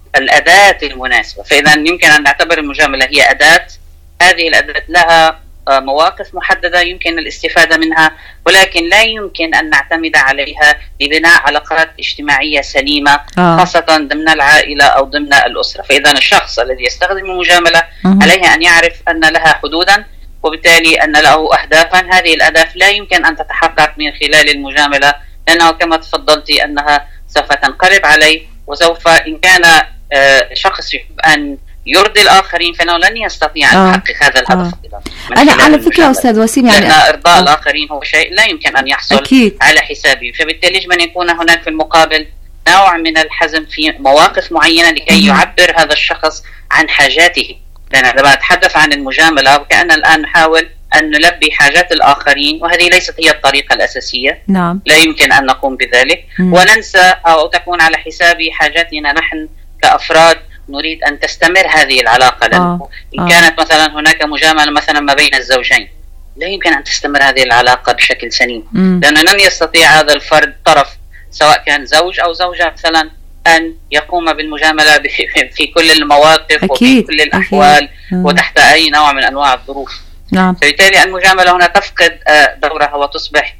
الأداة المناسبة. فإذا يمكن أن نعتبر المجاملة هي أداة، هذه الأداة لها مواقف محددة يمكن الاستفادة منها، ولكن لا يمكن أن نعتمد عليها لبناء علاقات اجتماعية سليمة آه. خاصة ضمن العائلة أو ضمن الأسرة. فإذا الشخص الذي يستخدم المجاملة مه. عليه أن يعرف أن لها حدودا، وبالتالي أن له أهدافا. هذه الأهداف لا يمكن أن تتحقق من خلال المجاملة، لأنه كما تفضلتي أنها سوف تنقلب عليه، وسوف إن كان شخص يحب أن يرضي الآخرين فإنه لن يستطيع أن يحقق هذا الهدف. آه. أنا على فكرة أستاذ وسيم يعني لأن إرضاء آه. الآخرين هو شيء لا يمكن أن يحصل أكيد. على حسابه، فبالتالي يجب أن يكون هناك في المقابل نوع من الحزم في مواقف معينة لكي يعبر هذا الشخص عن حاجاته. لأن عندما نتحدث عن المجاملة وكأن الآن نحاول أن نلبي حاجات الآخرين، وهذه ليست هي الطريقة الأساسية. نعم. لا يمكن أن نقوم بذلك مم. وننسى أو تكون على حساب حاجاتنا نحن كأفراد نريد أن تستمر هذه العلاقة. لأنه آه. إن آه. كانت مثلا هناك مجاملة مثلا ما بين الزوجين، لا يمكن أن تستمر هذه العلاقة بشكل سليم، لأنه لن يستطيع هذا الفرد طرف سواء كان زوج أو زوجة مثلا أن يقوم بالمجاملة في كل المواقف أكيد. وفي كل الأحوال أكيد. وتحت أي نوع من أنواع الظروف. نعم. فبالتالي المجاملة هنا تفقد دورها وتصبح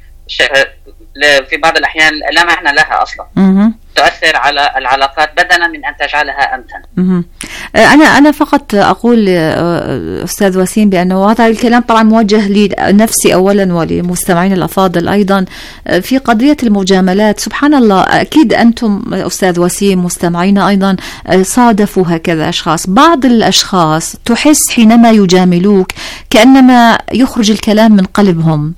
في بعض الأحيان لا معنى لها أصلا. مم. تؤثر على العلاقات بدلا من أن تجعلها أمتن. أنا أنا فقط أقول أستاذ وسيم بأنه هذا الكلام طبعا موجه لنفسي أولا ولمستمعين الأفاضل أيضا في قضية المجاملات. سبحان الله، أكيد أنتم أستاذ وسيم مستمعين أيضا صادفوا هكذا أشخاص. بعض الأشخاص تحس حينما يجاملوك كأنما يخرج الكلام من قلبهم،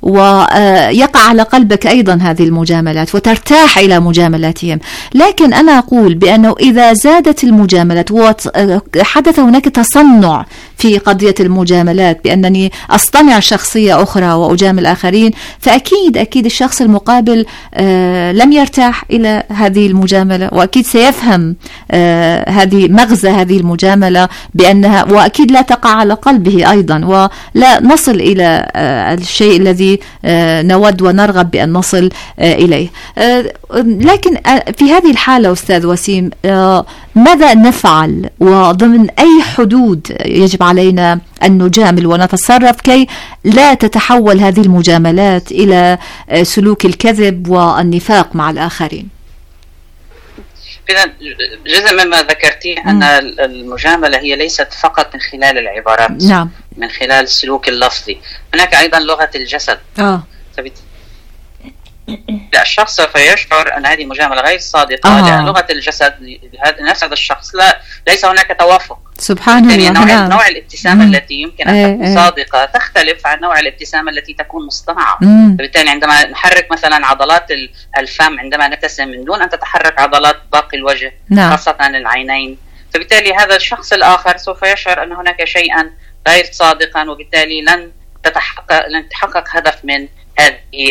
ويقع على قلبك أيضا هذه المجاملات وترتاح إلى مجاملاتهم. لكن أنا أقول بأنه إذا زادت المجاملات وحدث هناك تصنع في قضية المجاملات، بأنني أصطنع شخصية أخرى وأجامل آخرين، فأكيد أكيد الشخص المقابل آه لم يرتاح إلى هذه المجاملة، وأكيد سيفهم آه هذه مغزى هذه المجاملة بأنها، وأكيد لا تقع على قلبه أيضا، ولا نصل إلى آه الشيء الذي آه نود ونرغب بأن نصل آه إليه. آه لكن آه في هذه الحالة أستاذ وسيم، آه ماذا نفعل وضمن أي حدود يجب علينا أن نجامل ونتصرف كي لا تتحول هذه المجاملات إلى سلوك الكذب والنفاق مع الآخرين؟ جزء مما ذكرتيه أن المجاملة هي ليست فقط من خلال العبارات، نعم. من خلال السلوك اللفظي، هناك أيضا لغة الجسد. آه. لا، الشخص سوف يشعر أن هذه مجاملة غير صادقة آه. لأن لغة الجسد نفس هذا الشخص لا ليس هناك توافق. سبحان الله. نوع, نعم. نوع الابتسامة مم. التي يمكن أن ايه تكون ايه. صادقة تختلف عن نوع الابتسامة التي تكون مصطنعة. فبالتالي عندما نحرك مثلا عضلات الفم عندما نبتسم من دون أن تتحرك عضلات باقي الوجه، نعم. خاصة العينين، فبالتالي هذا الشخص الآخر سوف يشعر أن هناك شيئا غير صادقا، وبالتالي لن تتحقق لن تحقق هدف من هذه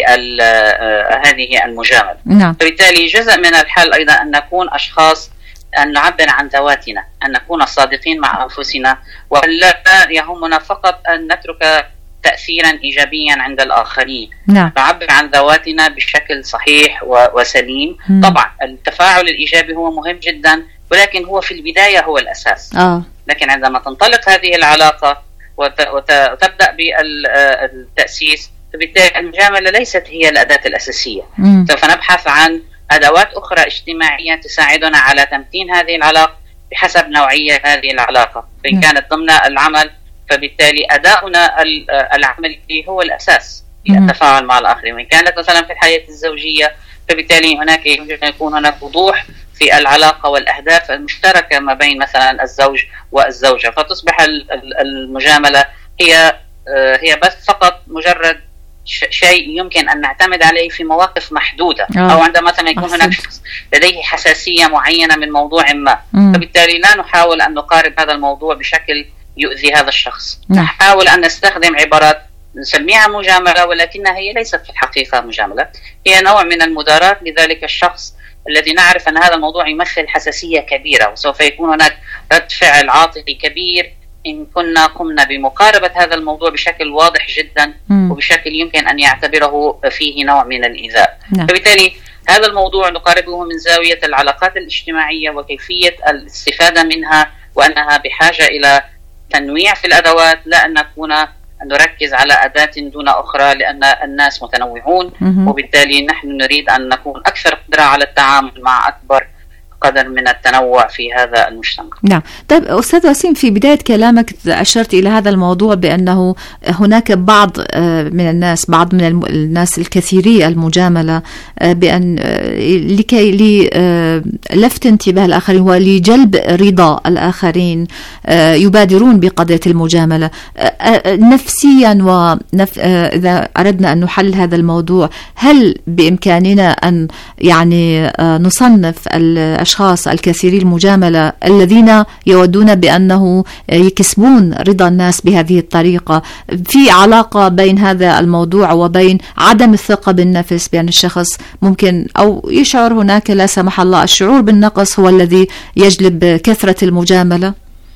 هذه المجاملة. نعم. فبالتالي جزء من الحل أيضا أن نكون أشخاص، أن نعبر عن ذواتنا، أن نكون صادقين مع أنفسنا، ولا يهمنا فقط أن نترك تأثيرا إيجابيا عند الآخرين. نعم. نعبر عن ذواتنا بشكل صحيح وسليم. م. طبعا التفاعل الإيجابي هو مهم جدا، ولكن هو في البداية هو الأساس. آه. لكن عندما تنطلق هذه العلاقة وتبدأ بالتأسيس، فبالتالي المجاملة ليست هي الأداة الأساسية. سوف نبحث عن أدوات أخرى اجتماعية تساعدنا على تمتين هذه العلاقة بحسب نوعية هذه العلاقة. فإن كانت ضمن العمل فبالتالي أداؤنا العملي هو الأساس في التفاعل مع الآخرين. وإن كانت مثلا في الحياة الزوجية فبالتالي هناك يجب أن يكون هناك وضوح في العلاقة والأهداف المشتركة ما بين مثلا الزوج والزوجة، فتصبح المجاملة هي هي بس فقط مجرد شيء يمكن أن نعتمد عليه في مواقف محدودة. آه. أو عندما مثلا يكون هناك شخص لديه حساسية معينة من موضوع ما، مم. فبالتالي لا نحاول أن نقارب هذا الموضوع بشكل يؤذي هذا الشخص. مم. نحاول أن نستخدم عبارات نسميها مجاملة، ولكنها هي ليست في الحقيقة مجاملة، هي نوع من المداراة لذلك الشخص الذي نعرف أن هذا الموضوع يمثل حساسية كبيرة، وسوف يكون هناك رد فعل عاطفي كبير إن كنا قمنا بمقاربة هذا الموضوع بشكل واضح جدا، مم. وبشكل يمكن أن يعتبره فيه نوع من الإيذاء. نعم. فبالتالي هذا الموضوع نقاربه من زاوية العلاقات الاجتماعية وكيفية الاستفادة منها، وأنها بحاجة إلى تنويع في الأدوات، لا أن نكون نركز على أداة دون أخرى، لأن الناس متنوعون وبالتالي نحن نريد أن نكون أكثر قدرة على التعامل مع أكبر قدر من التنوع في هذا المجتمع. نعم. طيب أستاذ وسيم، في بداية كلامك أشرت إلى هذا الموضوع بأنه هناك بعض من الناس بعض من الناس الكثيري المجاملة بأن لكي للفت انتباه الآخرين ولجلب رضا الآخرين يبادرون بقضية المجاملة. نفسيا ونف... إذا أردنا أن نحل هذا الموضوع، هل بإمكاننا أن يعني نصنف الأشخاص الكثيري المجاملة الذين يودون بأنه يكسبون رضا الناس بهذه الطريقة في علاقة بين هذا الموضوع وبين عدم الثقة بالنفس، بأن الشخص ممكن أو يشعر هناك لا سمح الله الشعور بالنقص هو الذي يجلب كثرة المجاملة؟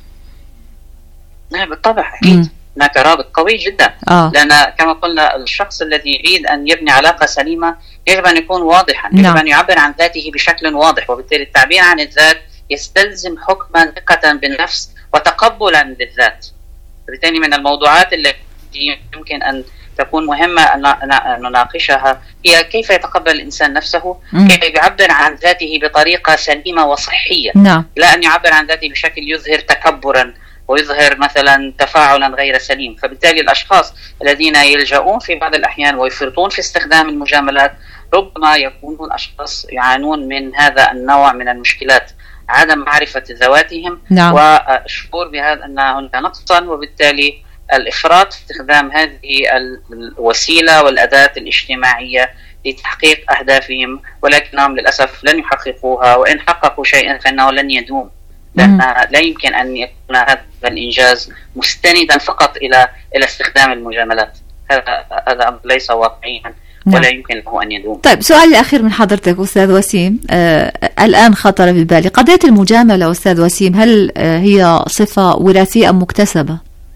نعم بالطبع أكيد هناك رابط قوي جدا. آه. لأن كما قلنا الشخص الذي يريد أن يبني علاقة سليمة يجب أن يكون واضحا، يجب نعم. أن يعبر عن ذاته بشكل واضح، وبالتالي التعبير عن الذات يستلزم حكما ثقة بالنفس وتقبلا للذات. بالتالي من الموضوعات التي يمكن أن تكون مهمة أن نناقشها هي كيف يتقبل الإنسان نفسه، م. كيف يعبر عن ذاته بطريقة سليمة وصحية، نعم. لا أن يعبر عن ذاته بشكل يظهر تكبرا ويظهر مثلا تفاعلا غير سليم. فبالتالي الأشخاص الذين يلجؤون في بعض الأحيان ويفرطون في استخدام المجاملات ربما يكونون أشخاص يعانون من هذا النوع من المشكلات، عدم معرفة ذواتهم، نعم. والشعور بهذا أن هناك نقصا، وبالتالي الإفراط في استخدام هذه الوسيلة والأداة الاجتماعية لتحقيق أهدافهم، ولكنهم للأسف لن يحققوها، وإن حققوا شيئا فإنه لن يدوم، لأن لا يمكن أن يكون هذا الإنجاز مستندا فقط إلى إلى استخدام المجاملات. هذا هذا أمر ليس واقعيا ولا يمكن له أن يدوم. طيب سؤال الأخير من حضرتك أستاذ وسيم، آه الآن خطر ببالي قضية المجاملة أستاذ وسيم، هل آه هي صفة وراثية أم مكتسبة؟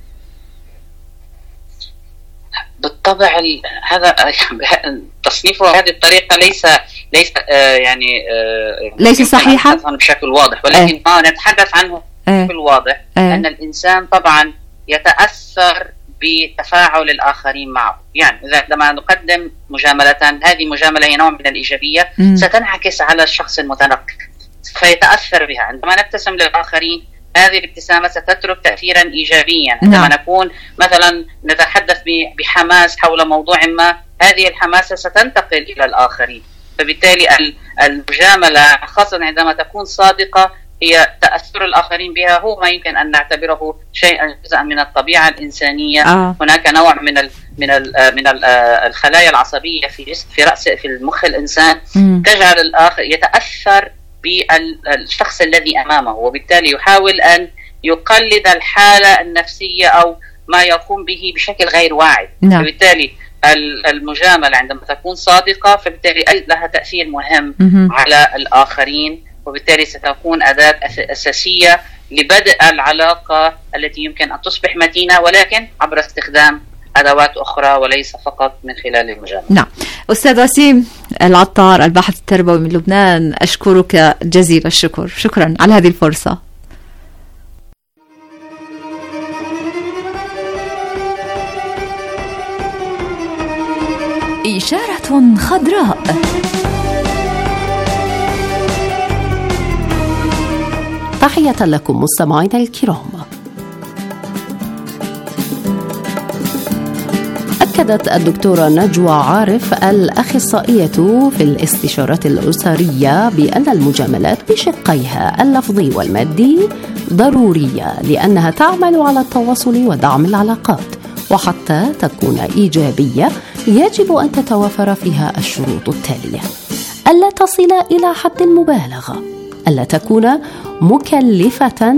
بالطبع هذا تصنيفه بهذه الطريقة ليس ليس آه يعني آه ليس صحيحا بشكل واضح، ولكن ما آه. نتحدث عنه بشكل واضح آه. أن الإنسان طبعا يتأثر بتفاعل الآخرين معه. يعني إذا لما نقدم مجاملة، هذه مجاملة هي نوع من الإيجابية م. ستنعكس على الشخص المتلقي فيتأثر بها. عندما نبتسم للآخرين هذه الابتسامة ستترك تأثيرا إيجابيا. عندما نعم. نكون مثلا نتحدث بحماس حول موضوع ما، هذه الحماسة ستنتقل إلى الآخرين. فبالتالي المجاملة خاصة عندما تكون صادقة هي تأثر الآخرين بها هو ما يمكن أن نعتبره شيئا جزءا من الطبيعة الإنسانية. آه. هناك نوع من ال من ال من ال الخلايا العصبية في في رأس في المخ الإنسان م. تجعل الآخر يتأثر بالشخص الذي أمامه، وبالتالي يحاول أن يقلد الحالة النفسية أو ما يقوم به بشكل غير واعي. نعم. فبالتالي المجاملة عندما تكون صادقة فبالتالي لها تأثير مهم م- على الآخرين، وبالتالي ستكون أداة أساسية لبدء العلاقة التي يمكن أن تصبح متينة، ولكن عبر استخدام أدوات أخرى وليس فقط من خلال المجاملة. نعم. أستاذ وسيم العطار الباحث التربوي من لبنان، أشكرك جزيل الشكر، شكرا على هذه الفرصة. إشارة خضراء. تحية لكم مستمعينا الكرام. أكدت الدكتورة نجوى عارف الأخصائية في الاستشارات الأسرية بأن المجاملات بشقيها اللفظي والمادي ضرورية، لأنها تعمل على التواصل ودعم العلاقات، وحتى تكون إيجابية يجب أن تتوافر فيها الشروط التالية: ألا تصل إلى حد المبالغة، ألا تكون مكلفة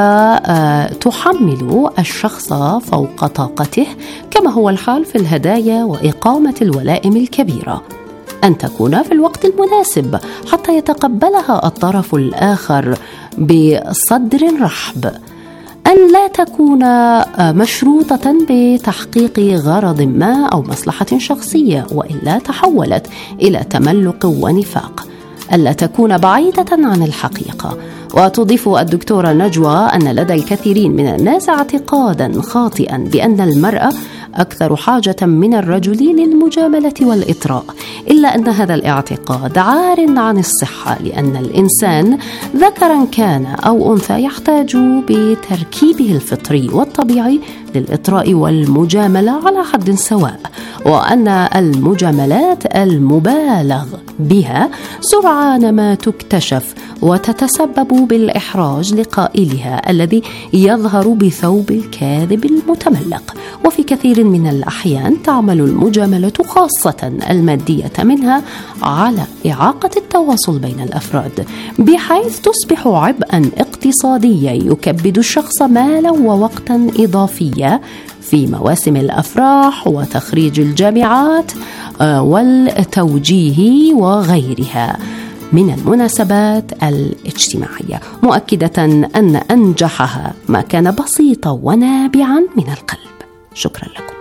فتحمل الشخص فوق طاقته كما هو الحال في الهدايا وإقامة الولائم الكبيرة، أن تكون في الوقت المناسب حتى يتقبلها الطرف الآخر بصدر رحب، أن لا تكون مشروطة بتحقيق غرض ما أو مصلحة شخصية، وإلا تحولت إلى تملق ونفاق. ألا تكون بعيدة عن الحقيقة. وتضيف الدكتورة نجوى أن لدى الكثيرين من الناس اعتقادا خاطئا بأن المرأة أكثر حاجة من الرجل للمجاملة والإطراء، إلا أن هذا الاعتقاد عار عن الصحة، لأن الإنسان ذكرا كان أو أنثى يحتاج بتركيبه الفطري والطبيعي للإطراء والمجاملة على حد سواء، وأن المجاملات المبالغ بها سرعان ما تكتشف وتتسبب بالإحراج لقائلها الذي يظهر بثوب الكاذب المتملق. وفي كثير من الأحيان تعمل المجاملة خاصة المادية منها على إعاقة التواصل بين الأفراد، بحيث تصبح عبئا اقتصاديا يكبد الشخص مالا ووقتا إضافيا في مواسم الأفراح وتخريج الجامعات والتوجيه وغيرها من المناسبات الاجتماعية، مؤكدة أن أنجحها ما كان بسيطا ونابعا من القلب. شكرا لكم.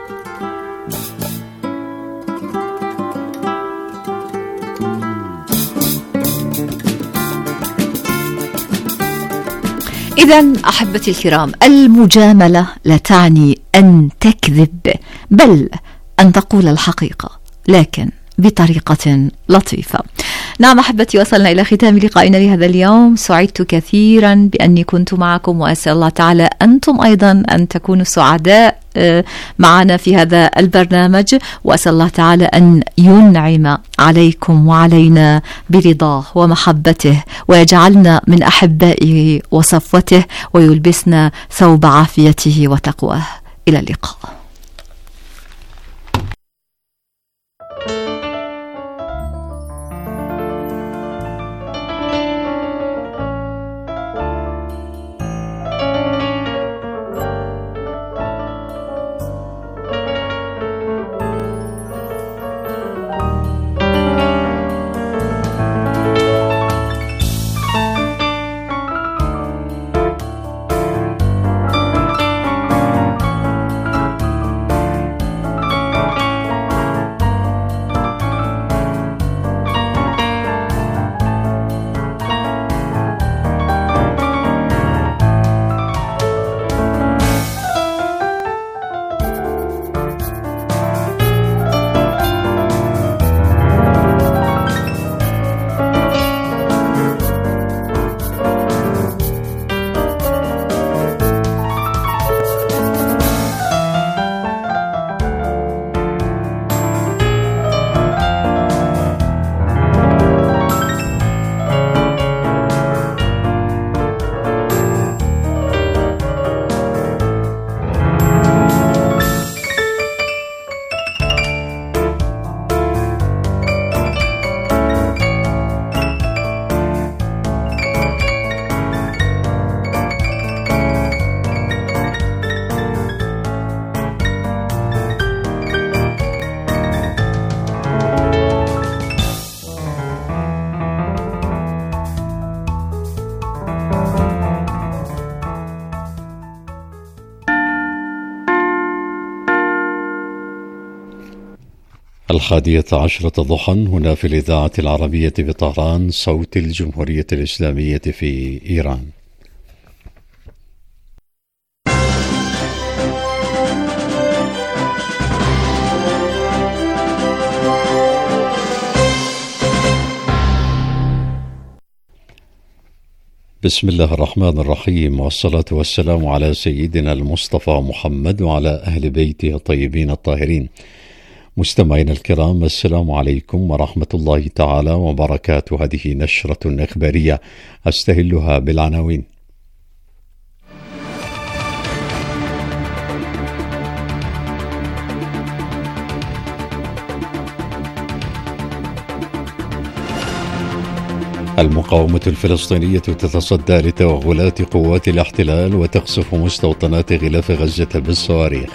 إذن أحبتي الكرام، المجاملة لا تعني أن تكذب، بل أن تقول الحقيقة، لكن بطريقة لطيفة. نعم أحبتي، وصلنا إلى ختام لقائنا لهذا اليوم. سعدت كثيرا بأني كنت معكم، وأسأل الله تعالى أنتم أيضا أن تكونوا سعداء معنا في هذا البرنامج، وأسأل الله تعالى أن ينعم عليكم وعلينا برضاه ومحبته، ويجعلنا من أحبائه وصفوته، ويلبسنا ثوب عافيته وتقواه. إلى اللقاء. الحادية عشرة ضحى هنا في الإذاعة العربية بطهران، صوت الجمهورية الإسلامية في إيران. بسم الله الرحمن الرحيم، والصلاة والسلام على سيدنا المصطفى محمد وعلى أهل بيته الطيبين الطاهرين. مستمعينا الكرام، السلام عليكم ورحمة الله تعالى وبركاته. هذه نشرة إخبارية أستهلها بالعناوين. المقاومة الفلسطينية تتصدى لتوغلات قوات الاحتلال وتقصف مستوطنات غلاف غزة بالصواريخ.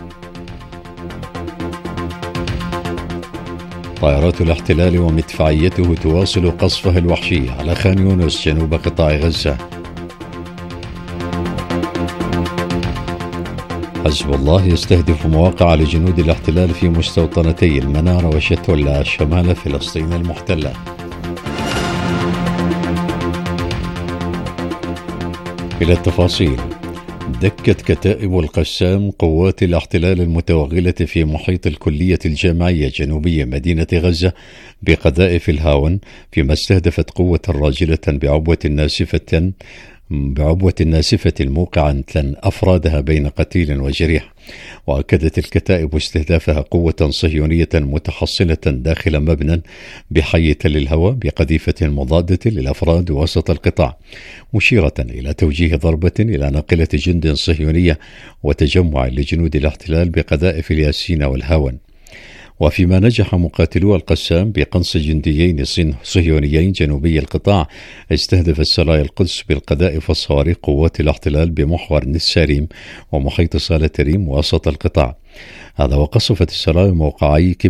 طائرات الاحتلال ومدفعيته تواصل قصفها الوحشي على خان يونس جنوب قطاع غزة. حزب الله يستهدف مواقع لجنود الاحتلال في مستوطنتي المنارة وشتولا شمال فلسطين المحتلة. إلى التفاصيل. دكت كتائب القسام قوات الاحتلال المتوغلة في محيط الكلية الجامعية جنوبية مدينة غزة بقذائف الهاون، فيما استهدفت قوة راجلة بعبوة ناسفة بعبوة ناسفة موقعا أفرادها بين قتيل وجريح. وأكدت الكتائب استهدافها قوة صهيونية متحصنة داخل مبنى بحي تل الهوى بقذيفة مضادة للأفراد وسط القطاع، مشيرة إلى توجيه ضربة إلى ناقلة جند صهيونية وتجمع لجنود الاحتلال بقذائف الياسين والهاون. وفيما نجح مقاتلو القسام بقنص جنديين صهيونيين جنوبي القطاع، استهدف سرايا القدس بالقذائف والصواريخ قوات الاحتلال بمحور نساريم ومحيط صالة ريم وسط القطاع. هذا وقصفت السرايا موقعي